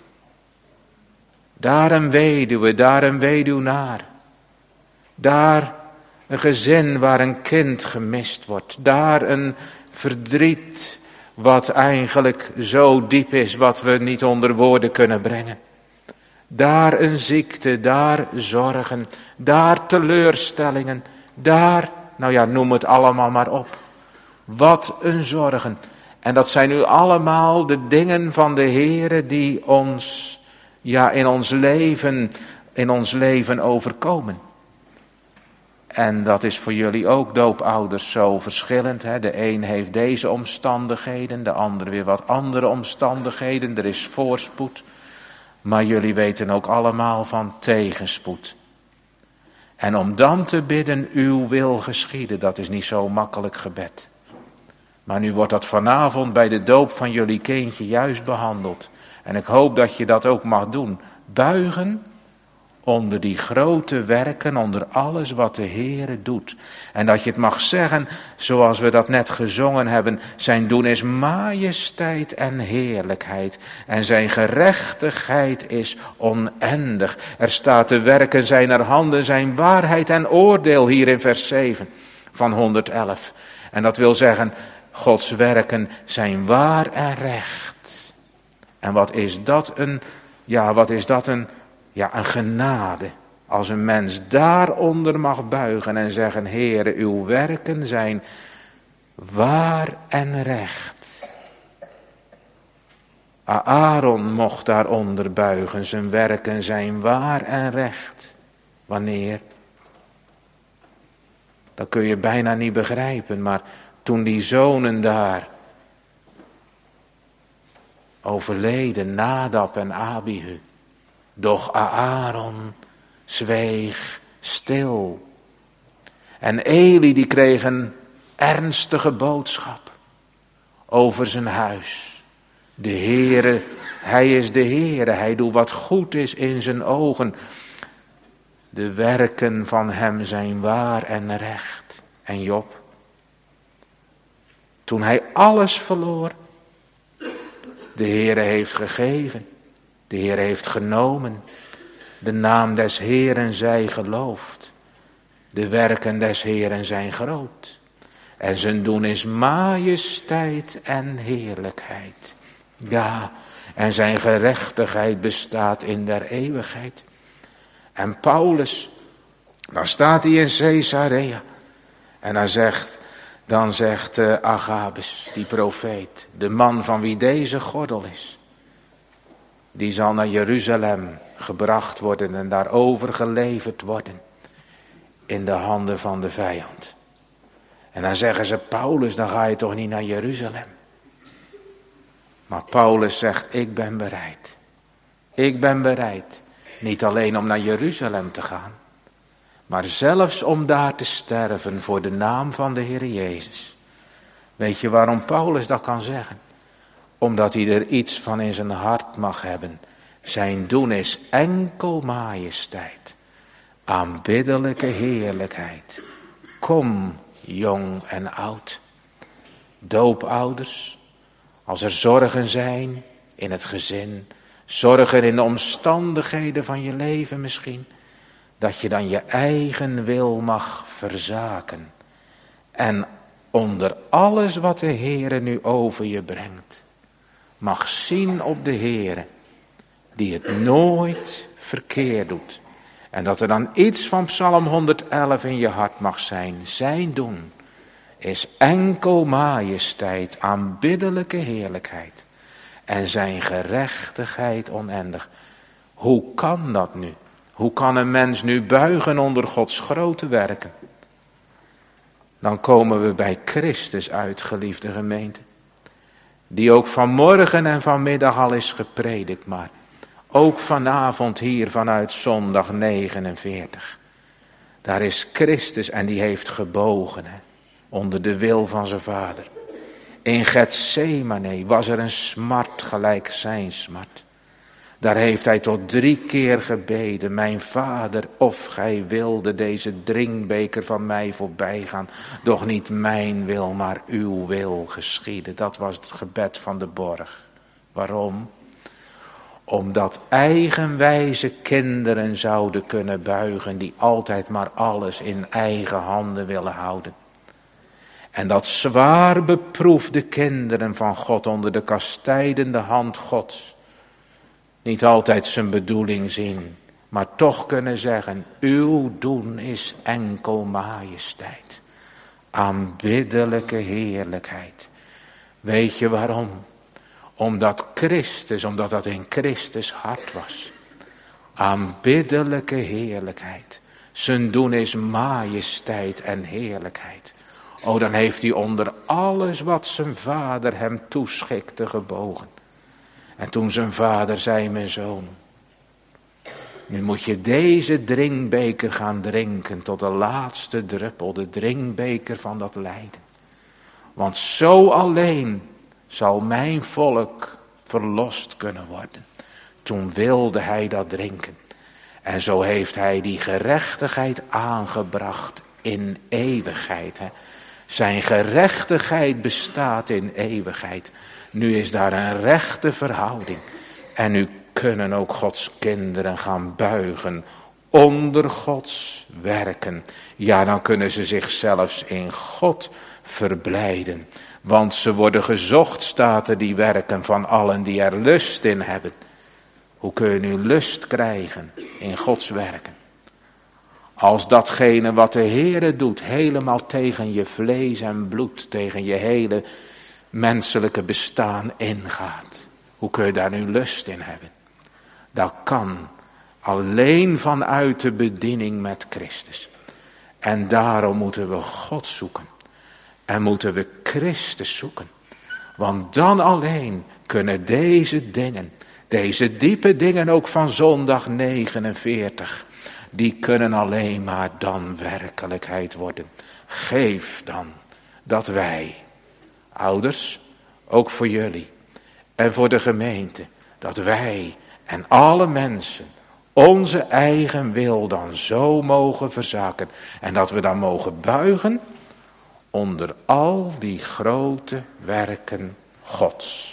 Daar een weduwe, daar een weduwnaar. Daar een gezin waar een kind gemist wordt. Daar een verdriet wat eigenlijk zo diep is wat we niet onder woorden kunnen brengen. Daar een ziekte, daar zorgen, daar teleurstellingen, daar, nou ja, noem het allemaal maar op. Wat een zorgen. En dat zijn nu allemaal de dingen van de Heere die ons, ja, in ons leven, in ons leven overkomen. En dat is voor jullie ook, doopouders, zo verschillend. Hè? De een heeft deze omstandigheden, de ander weer wat andere omstandigheden. Er is voorspoed. Maar jullie weten ook allemaal van tegenspoed. En om dan te bidden, uw wil geschieden, dat is niet zo makkelijk gebed. Maar nu wordt dat vanavond bij de doop van jullie kindje juist behandeld. En ik hoop dat je dat ook mag doen. Buigen onder die grote werken, onder alles wat de Heere doet. En dat je het mag zeggen, zoals we dat net gezongen hebben. Zijn doen is majesteit en heerlijkheid. En zijn gerechtigheid is oneindig. Er staat de werken zijner handen, zijn waarheid en oordeel hier in vers zeven van honderdelf. En dat wil zeggen, Gods werken zijn waar en recht. En wat is dat een, ja wat is dat een, ja een genade. Als een mens daaronder mag buigen en zeggen, Heere, uw werken zijn waar en recht. Aaron mocht daaronder buigen, zijn werken zijn waar en recht. Wanneer? Dat kun je bijna niet begrijpen, maar toen die zonen daar overleden, Nadab en Abihu, doch Aaron zweeg stil. En Eli die kreeg een ernstige boodschap over zijn huis. De Heere, hij is de Heere, hij doet wat goed is in zijn ogen. De werken van hem zijn waar en recht. En Job, toen hij alles verloor, de Heere heeft gegeven, de Heere heeft genomen, de naam des Heeren zij geloofd, de werken des Heeren zijn groot, en zijn doen is majesteit en heerlijkheid. Ja, en zijn gerechtigheid bestaat in der eeuwigheid. En Paulus, dan staat hij in Caesarea, en hij zegt, dan zegt uh, Agabus, die profeet, de man van wie deze gordel is, die zal naar Jeruzalem gebracht worden en daar overgeleverd worden in de handen van de vijand. En dan zeggen ze, Paulus, dan ga je toch niet naar Jeruzalem. Maar Paulus zegt, ik ben bereid. Ik ben bereid, niet alleen om naar Jeruzalem te gaan, maar zelfs om daar te sterven voor de naam van de Heer Jezus. Weet je waarom Paulus dat kan zeggen? Omdat hij er iets van in zijn hart mag hebben. Zijn doen is enkel majesteit, aanbiddelijke heerlijkheid. Kom, jong en oud, doopouders, als er zorgen zijn in het gezin, zorgen in de omstandigheden van je leven misschien, dat je dan je eigen wil mag verzaken. En onder alles wat de Heere nu over je brengt, mag zien op de Heere, die het nooit verkeerd doet. En dat er dan iets van Psalm honderdelf in je hart mag zijn. Zijn doen is enkel majesteit, aanbiddelijke heerlijkheid. En zijn gerechtigheid oneindig. Hoe kan dat nu? Hoe kan een mens nu buigen onder Gods grote werken? Dan komen we bij Christus uit, geliefde gemeente. Die ook vanmorgen en vanmiddag al is gepredikt, maar ook vanavond hier vanuit zondag negenenveertig. Daar is Christus en die heeft gebogen hè, onder de wil van zijn vader. In Getsemane was er een smart gelijk zijn smart. Daar heeft hij tot drie keer gebeden. Mijn vader, of gij wilde deze drinkbeker van mij voorbij gaan. Doch niet mijn wil, maar uw wil geschieden. Dat was het gebed van de borg. Waarom? Omdat eigenwijze kinderen zouden kunnen buigen. Die altijd maar alles in eigen handen willen houden. En dat zwaar beproefde kinderen van God onder de kastijdende hand Gods niet altijd zijn bedoeling zien, maar toch kunnen zeggen, uw doen is enkel majesteit, aanbiddelijke heerlijkheid. Weet je waarom? Omdat Christus, omdat dat in Christus hart was. Aanbiddelijke heerlijkheid. Zijn doen is majesteit en heerlijkheid. O, dan heeft hij onder alles wat zijn vader hem toeschikte gebogen. En toen zijn vader zei, mijn zoon, Nu moet je deze drinkbeker gaan drinken tot de laatste druppel, de drinkbeker van dat lijden. Want zo alleen zal mijn volk verlost kunnen worden. Toen wilde hij dat drinken. En zo heeft hij die gerechtigheid aangebracht in eeuwigheid. Hè. Zijn gerechtigheid bestaat in eeuwigheid. Nu is daar een rechte verhouding. En nu kunnen ook Gods kinderen gaan buigen onder Gods werken. Ja, dan kunnen ze zich zelfs in God verblijden. Want ze worden gezocht, staat er, die werken van allen die er lust in hebben. Hoe kun je nu lust krijgen in Gods werken? Als datgene wat de Heere doet helemaal tegen je vlees en bloed, tegen je hele menselijke bestaan ingaat. Hoe kun je daar nu lust in hebben? Dat kan alleen vanuit de bediening met Christus. En daarom moeten we God zoeken. En moeten we Christus zoeken. Want dan alleen kunnen deze dingen, deze diepe dingen ook van zondag negenenveertig, die kunnen alleen maar dan werkelijkheid worden. Geef dan dat wij, ouders, ook voor jullie en voor de gemeente, dat wij en alle mensen onze eigen wil dan zo mogen verzaken. En dat we dan mogen buigen onder al die grote werken Gods.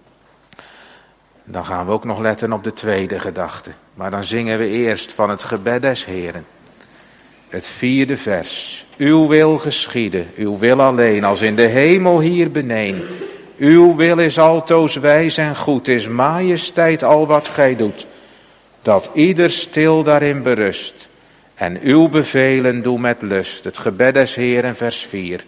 Dan gaan we ook nog letten op de tweede gedachte. Maar dan zingen we eerst van het gebed des Heeren. Het vierde vers. Uw wil geschieden, uw wil alleen, als in de hemel hier beneen. Uw wil is altoos wijs en goed, is majesteit al wat gij doet. Dat ieder stil daarin berust. En uw bevelen doe met lust. Het gebed des Heeren, vers vier.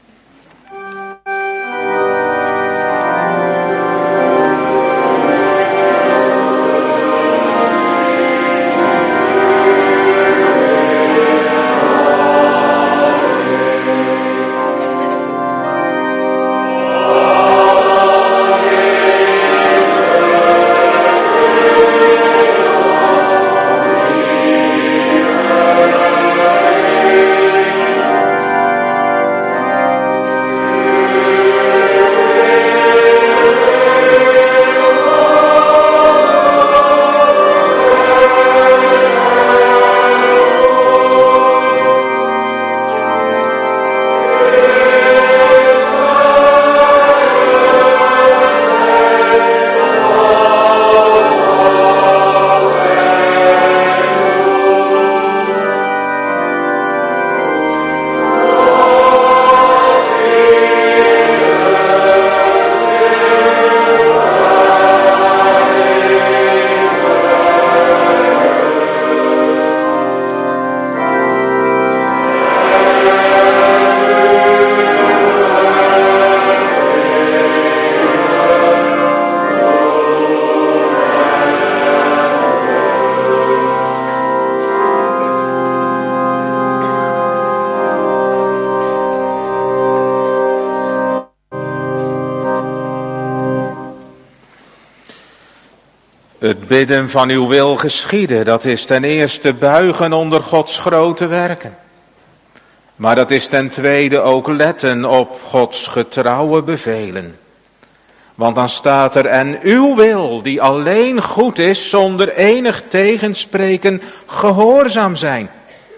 Het bidden van uw wil geschieden, dat is ten eerste buigen onder Gods grote werken. Maar dat is ten tweede ook letten op Gods getrouwe bevelen. Want dan staat er, en uw wil, die alleen goed is, zonder enig tegenspreken, gehoorzaam zijn.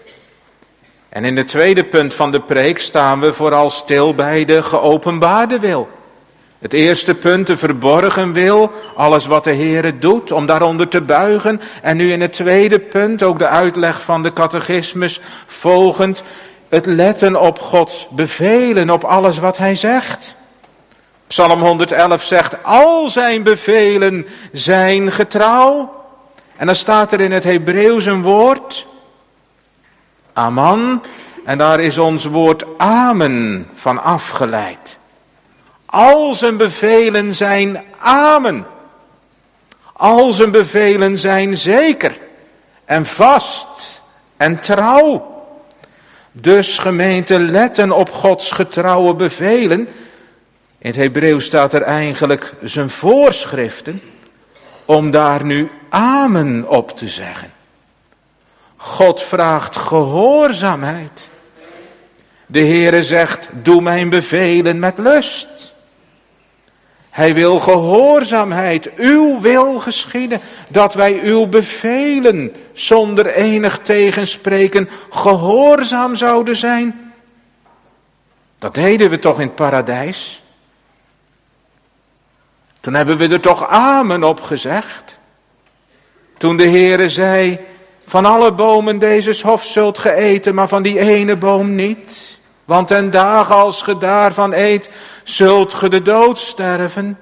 En in het tweede punt van de preek staan we vooral stil bij de geopenbaarde wil. Het eerste punt, de verborgen wil, alles wat de Heere doet, om daaronder te buigen. En nu in het tweede punt, ook de uitleg van de catechismus volgend, het letten op Gods bevelen, op alles wat Hij zegt. Psalm honderdelf zegt, al zijn bevelen zijn getrouw. En dan staat er in het Hebreeuws een woord, aman, en daar is ons woord amen van afgeleid. Al zijn bevelen zijn amen. Al zijn bevelen zijn zeker en vast en trouw. Dus gemeente, letten op Gods getrouwe bevelen. In het Hebreeuws staat er eigenlijk zijn voorschriften om daar nu amen op te zeggen. God vraagt gehoorzaamheid. De Heere zegt, doe mijn bevelen met lust. Hij wil gehoorzaamheid, uw wil geschieden, dat wij uw bevelen zonder enig tegenspreken gehoorzaam zouden zijn. Dat deden we toch in het paradijs? Toen hebben we er toch amen op gezegd. Toen de Heere zei, van alle bomen deze hof zult ge eten, maar van die ene boom niet. Want ten dagen als ge daarvan eet, zult ge de dood sterven.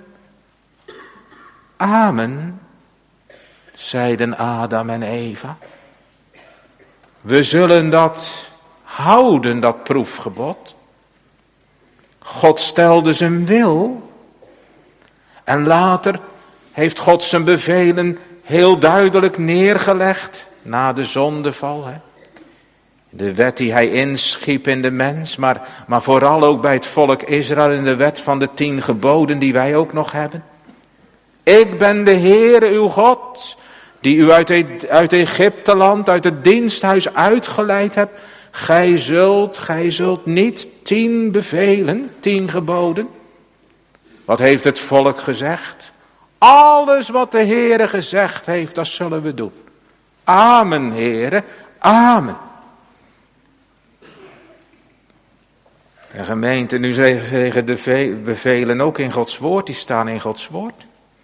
Amen, zeiden Adam en Eva. We zullen dat houden, dat proefgebod. God stelde zijn wil. En later heeft God zijn bevelen heel duidelijk neergelegd na de zondeval. Hè? De wet die hij inschiep in de mens, maar, maar vooral ook bij het volk Israël in de wet van de tien geboden die wij ook nog hebben. Ik ben de Heere uw God, die u uit, e- uit Egypteland, uit het diensthuis uitgeleid hebt. Gij zult, gij zult niet tien bevelen, tien geboden. Wat heeft het volk gezegd? Alles wat de Heere gezegd heeft, dat zullen we doen. Amen, Heere, amen. En gemeente, nu zeggen de bevelen ook in Gods woord, die staan in Gods woord.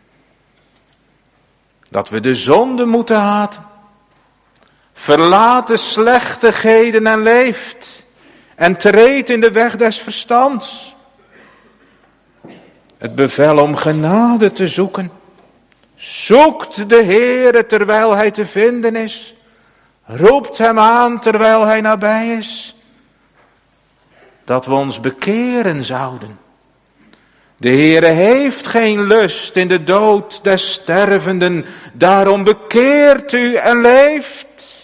Dat we de zonde moeten haten. Verlaat de slechtigheden en leeft. En treedt in de weg des verstands. Het bevel om genade te zoeken. Zoekt de Heere terwijl hij te vinden is. Roept hem aan terwijl hij nabij is. Dat we ons bekeren zouden. De Heere heeft geen lust in de dood des stervenden. Daarom bekeert u en leeft.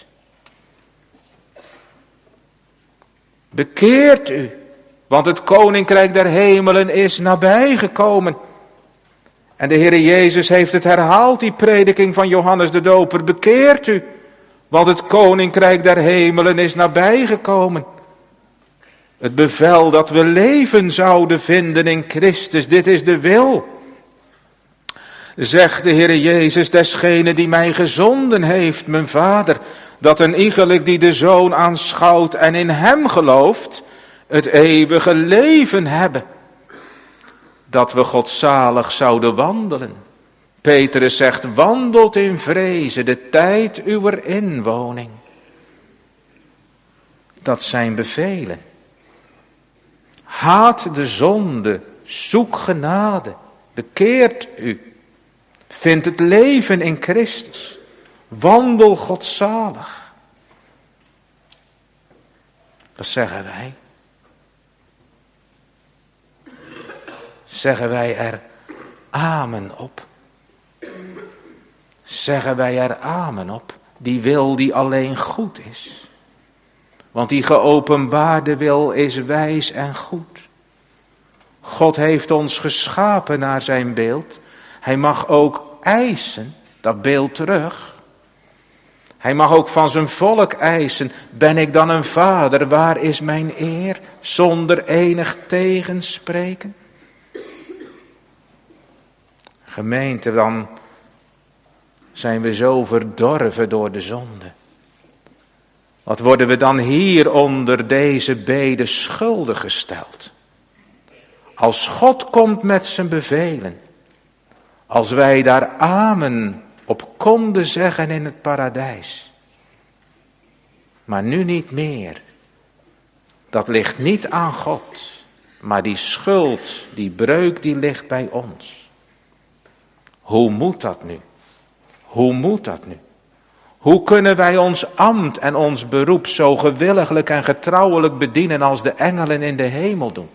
Bekeert u. Want het koninkrijk der hemelen is nabijgekomen. En de Heere Jezus heeft het herhaald, die prediking van Johannes de Doper. Bekeert u. Want het koninkrijk der hemelen is nabijgekomen. Het bevel dat we leven zouden vinden in Christus, dit is de wil. Zegt de Heere Jezus, desgene die mij gezonden heeft, mijn Vader, dat een iegelijk die de Zoon aanschouwt en in hem gelooft, het eeuwige leven hebben. Dat we godzalig zouden wandelen. Petrus zegt, wandelt in vrezen de tijd uw inwoning. Dat zijn bevelen. Haat de zonde, zoek genade, bekeert u. Vind het leven in Christus. Wandel godzalig. Wat zeggen wij? Zeggen wij er amen op? Zeggen wij er amen op? Die wil die alleen goed is. Want die geopenbaarde wil is wijs en goed. God heeft ons geschapen naar zijn beeld. Hij mag ook eisen dat beeld terug. Hij mag ook van zijn volk eisen. Ben ik dan een vader? Waar is mijn eer? Zonder enig tegenspreken. Gemeente, dan zijn we zo verdorven door de zonde. Wat worden we dan hier onder deze bede schuldig gesteld? Als God komt met zijn bevelen. Als wij daar amen op konden zeggen in het paradijs. Maar nu niet meer. Dat ligt niet aan God. Maar die schuld, die breuk, die ligt bij ons. Hoe moet dat nu? Hoe moet dat nu? Hoe kunnen wij ons ambt en ons beroep zo gewilliglijk en getrouwelijk bedienen als de engelen in de hemel doen?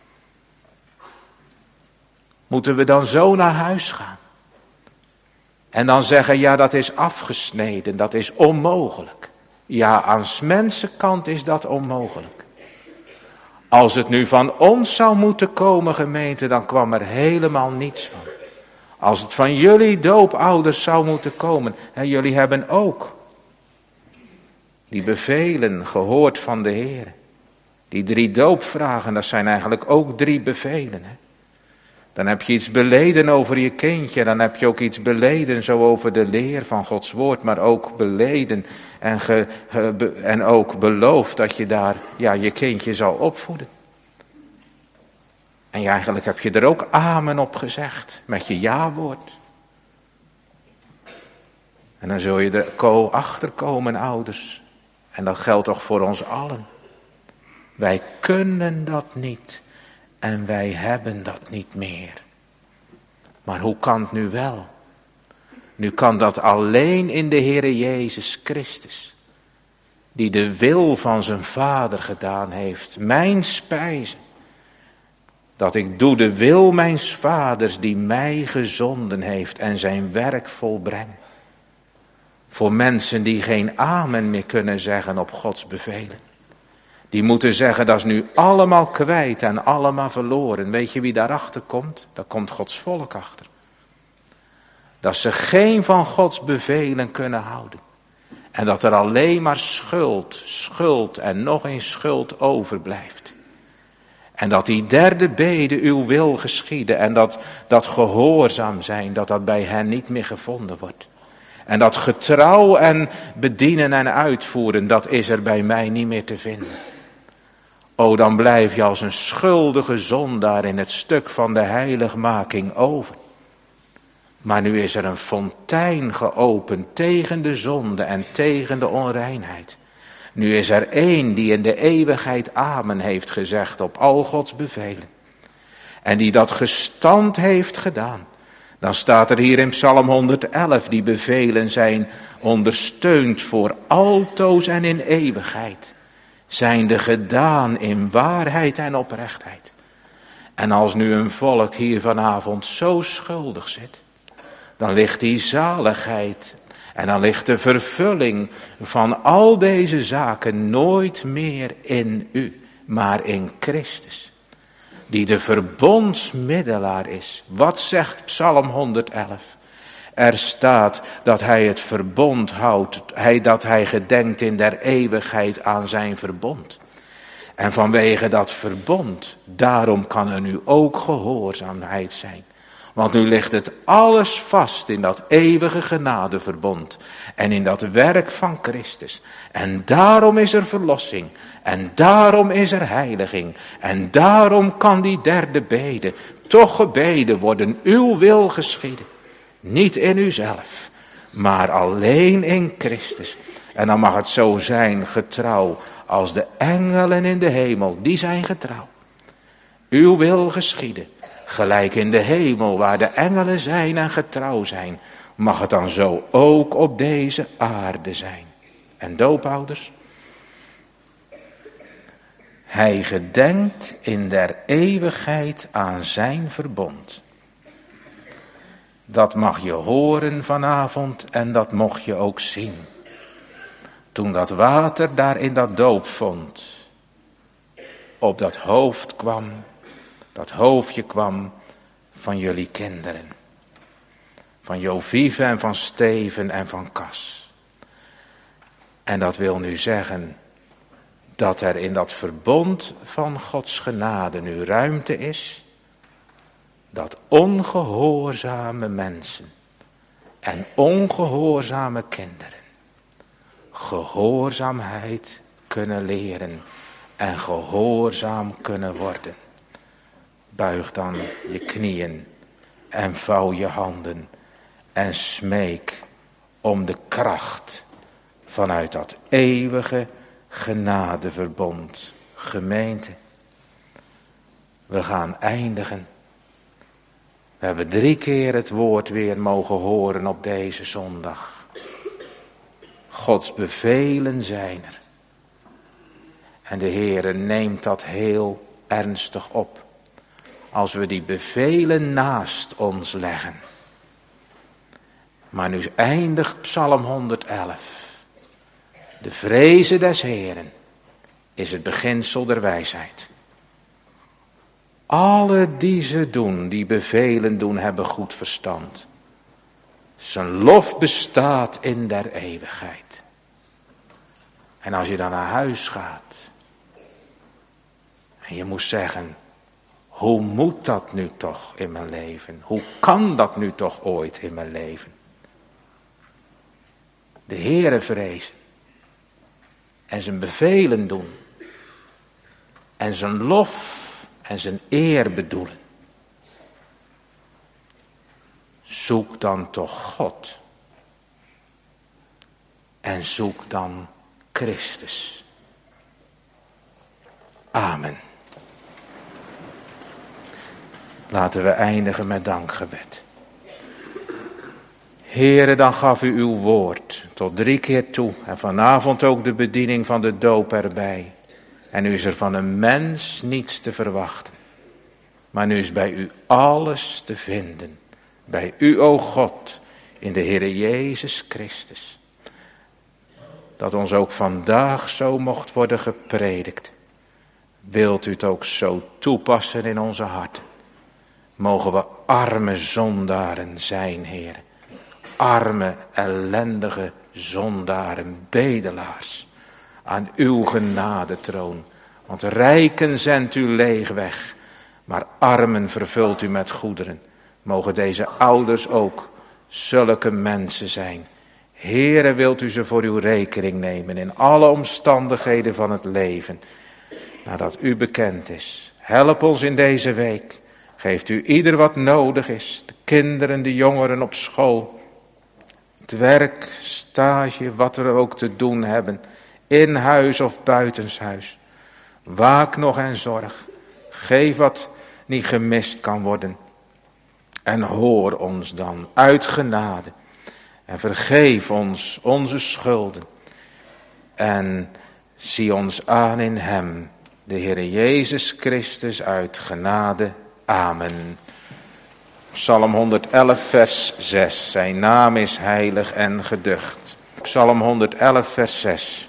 Moeten we dan zo naar huis gaan? En dan zeggen, ja, dat is afgesneden, dat is onmogelijk. Ja, aan 's mensenkant is dat onmogelijk. Als het nu van ons zou moeten komen, gemeente, dan kwam er helemaal niets van. Als het van jullie doopouders zou moeten komen, en jullie hebben ook Die bevelen gehoord van de Heer. Die drie doopvragen, dat zijn eigenlijk ook drie bevelen. Hè? Dan heb je iets beleden over je kindje. Dan heb je ook iets beleden zo over de leer van Gods woord. Maar ook beleden en, ge, ge, be, en ook beloofd dat je daar ja, je kindje zal opvoeden. En ja, eigenlijk heb je er ook amen op gezegd. Met je ja-woord. En dan zul je er ko achterkomen, ouders. En dat geldt toch voor ons allen. Wij kunnen dat niet. En wij hebben dat niet meer. Maar hoe kan het nu wel? Nu kan dat alleen in de Heere Jezus Christus. Die de wil van zijn Vader gedaan heeft. Mijn spijzen. Dat ik doe de wil mijns Vaders die mij gezonden heeft en zijn werk volbreng. Voor mensen die geen amen meer kunnen zeggen op Gods bevelen. Die moeten zeggen, dat is nu allemaal kwijt en allemaal verloren. Weet je wie daarachter komt? Daar komt Gods volk achter. Dat ze geen van Gods bevelen kunnen houden. En dat er alleen maar schuld, schuld en nog eens schuld overblijft. En dat die derde bede uw wil geschieden en dat, dat gehoorzaam zijn, dat dat bij hen niet meer gevonden wordt. En dat getrouw en bedienen en uitvoeren, dat is er bij mij niet meer te vinden. O, dan blijf je als een schuldige zondaar in het stuk van de heiligmaking over. Maar nu is er een fontein geopend tegen de zonde en tegen de onreinheid. Nu is er één die in de eeuwigheid amen heeft gezegd op al Gods bevelen. En die dat gestand heeft gedaan. Dan staat er hier in Psalm honderd-elf, die bevelen zijn ondersteund voor altoos en in eeuwigheid. Zijnde gedaan in waarheid en oprechtheid. En als nu een volk hier vanavond zo schuldig zit, dan ligt die zaligheid en dan ligt de vervulling van al deze zaken nooit meer in u, maar in Christus. Die de verbondsmiddelaar is. Wat zegt Psalm honderd-elf? Er staat dat hij het verbond houdt, hij, dat hij gedenkt in der eeuwigheid aan zijn verbond. En vanwege dat verbond, daarom kan er nu ook gehoorzaamheid zijn. Want nu ligt het alles vast in dat eeuwige genadeverbond en in dat werk van Christus. En daarom is er verlossing en daarom is er heiliging en daarom kan die derde bede toch gebeden worden, uw wil geschieden. Niet in uzelf, maar alleen in Christus. En dan mag het zo zijn, getrouw, als de engelen in de hemel, die zijn getrouw. Uw wil geschieden, gelijk in de hemel waar de engelen zijn en getrouw zijn, mag het dan zo ook op deze aarde zijn. En doopouders? Hij gedenkt in der eeuwigheid aan zijn verbond. Dat mag je horen vanavond en dat mocht je ook zien. Toen dat water daar in dat doopvond op dat hoofd kwam, dat hoofdje kwam van jullie kinderen. Van Jovive en van Steven en van Cas. En dat wil nu zeggen dat er in dat verbond van Gods genade nu ruimte is. Dat ongehoorzame mensen en ongehoorzame kinderen gehoorzaamheid kunnen leren en gehoorzaam kunnen worden. Buig dan je knieën en vouw je handen en smeek om de kracht vanuit dat eeuwige genadeverbond. Gemeente, we gaan eindigen. We hebben drie keer het woord weer mogen horen op deze zondag. Gods bevelen zijn er. En de Heere neemt dat heel ernstig op. Als we die bevelen naast ons leggen. Maar nu eindigt Psalm honderd-elf. De vreze des Heeren is het beginsel der wijsheid. Alle die ze doen, die bevelen doen, hebben goed verstand. Zijn lof bestaat in der eeuwigheid. En als je dan naar huis gaat en je moet zeggen, hoe moet dat nu toch in mijn leven? Hoe kan dat nu toch ooit in mijn leven? De Heere vrezen en zijn bevelen doen en zijn lof en zijn eer bedoelen. Zoek dan toch God en zoek dan Christus. Amen. Laten we eindigen met dankgebed. Heere, dan gaf u uw woord tot drie keer toe en vanavond ook de bediening van de doop erbij. En nu is er van een mens niets te verwachten, maar nu is bij u alles te vinden. Bij u, o God, in de Heere Jezus Christus. Dat ons ook vandaag zo mocht worden gepredikt. Wilt u het ook zo toepassen in onze harten? Mogen we arme zondaren zijn, Heer. Arme, ellendige zondaren, bedelaars. Aan uw genadetroon. Want rijken zendt u leeg weg. Maar armen vervult u met goederen. Mogen deze ouders ook zulke mensen zijn. Heere, wilt u ze voor uw rekening nemen in alle omstandigheden van het leven. Nadat u bekend is. Help ons in deze week. Geeft u ieder wat nodig is. De kinderen, de jongeren op school. Het werk, stage, wat we ook te doen hebben. In huis of buitenshuis. Waak nog en zorg. Geef wat niet gemist kan worden. En hoor ons dan uit genade. En vergeef ons onze schulden. En zie ons aan in hem. De Heere Jezus Christus uit genade. Amen. Psalm honderd-elf vers zes. Zijn naam is heilig en geducht. Psalm honderd-elf vers zes.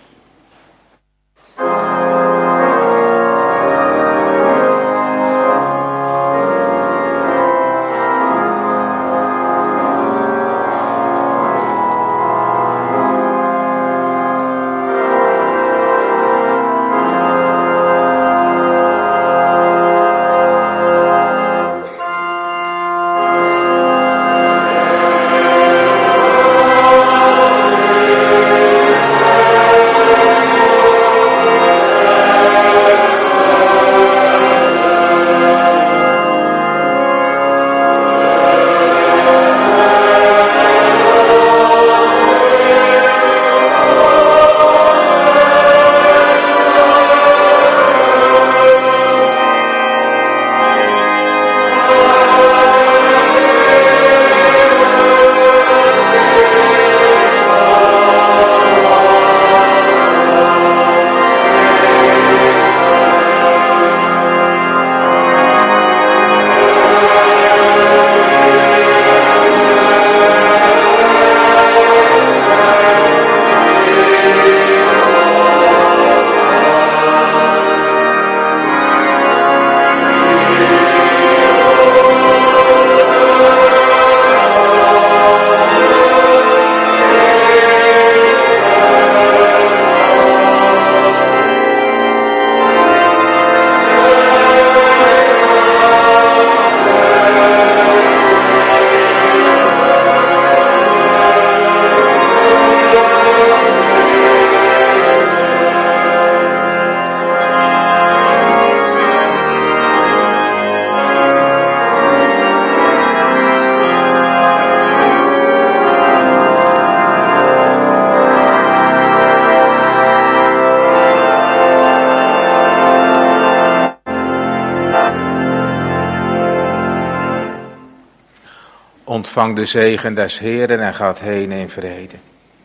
Ontvang de zegen des Heeren en gaat heen in vrede.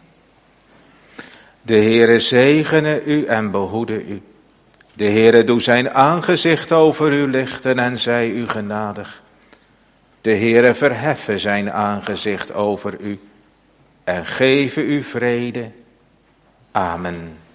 De Heere zegene u en behoede u. De Heere doe zijn aangezicht over u lichten en zij u genadig. De Heere verheffe zijn aangezicht over u en geven u vrede. Amen.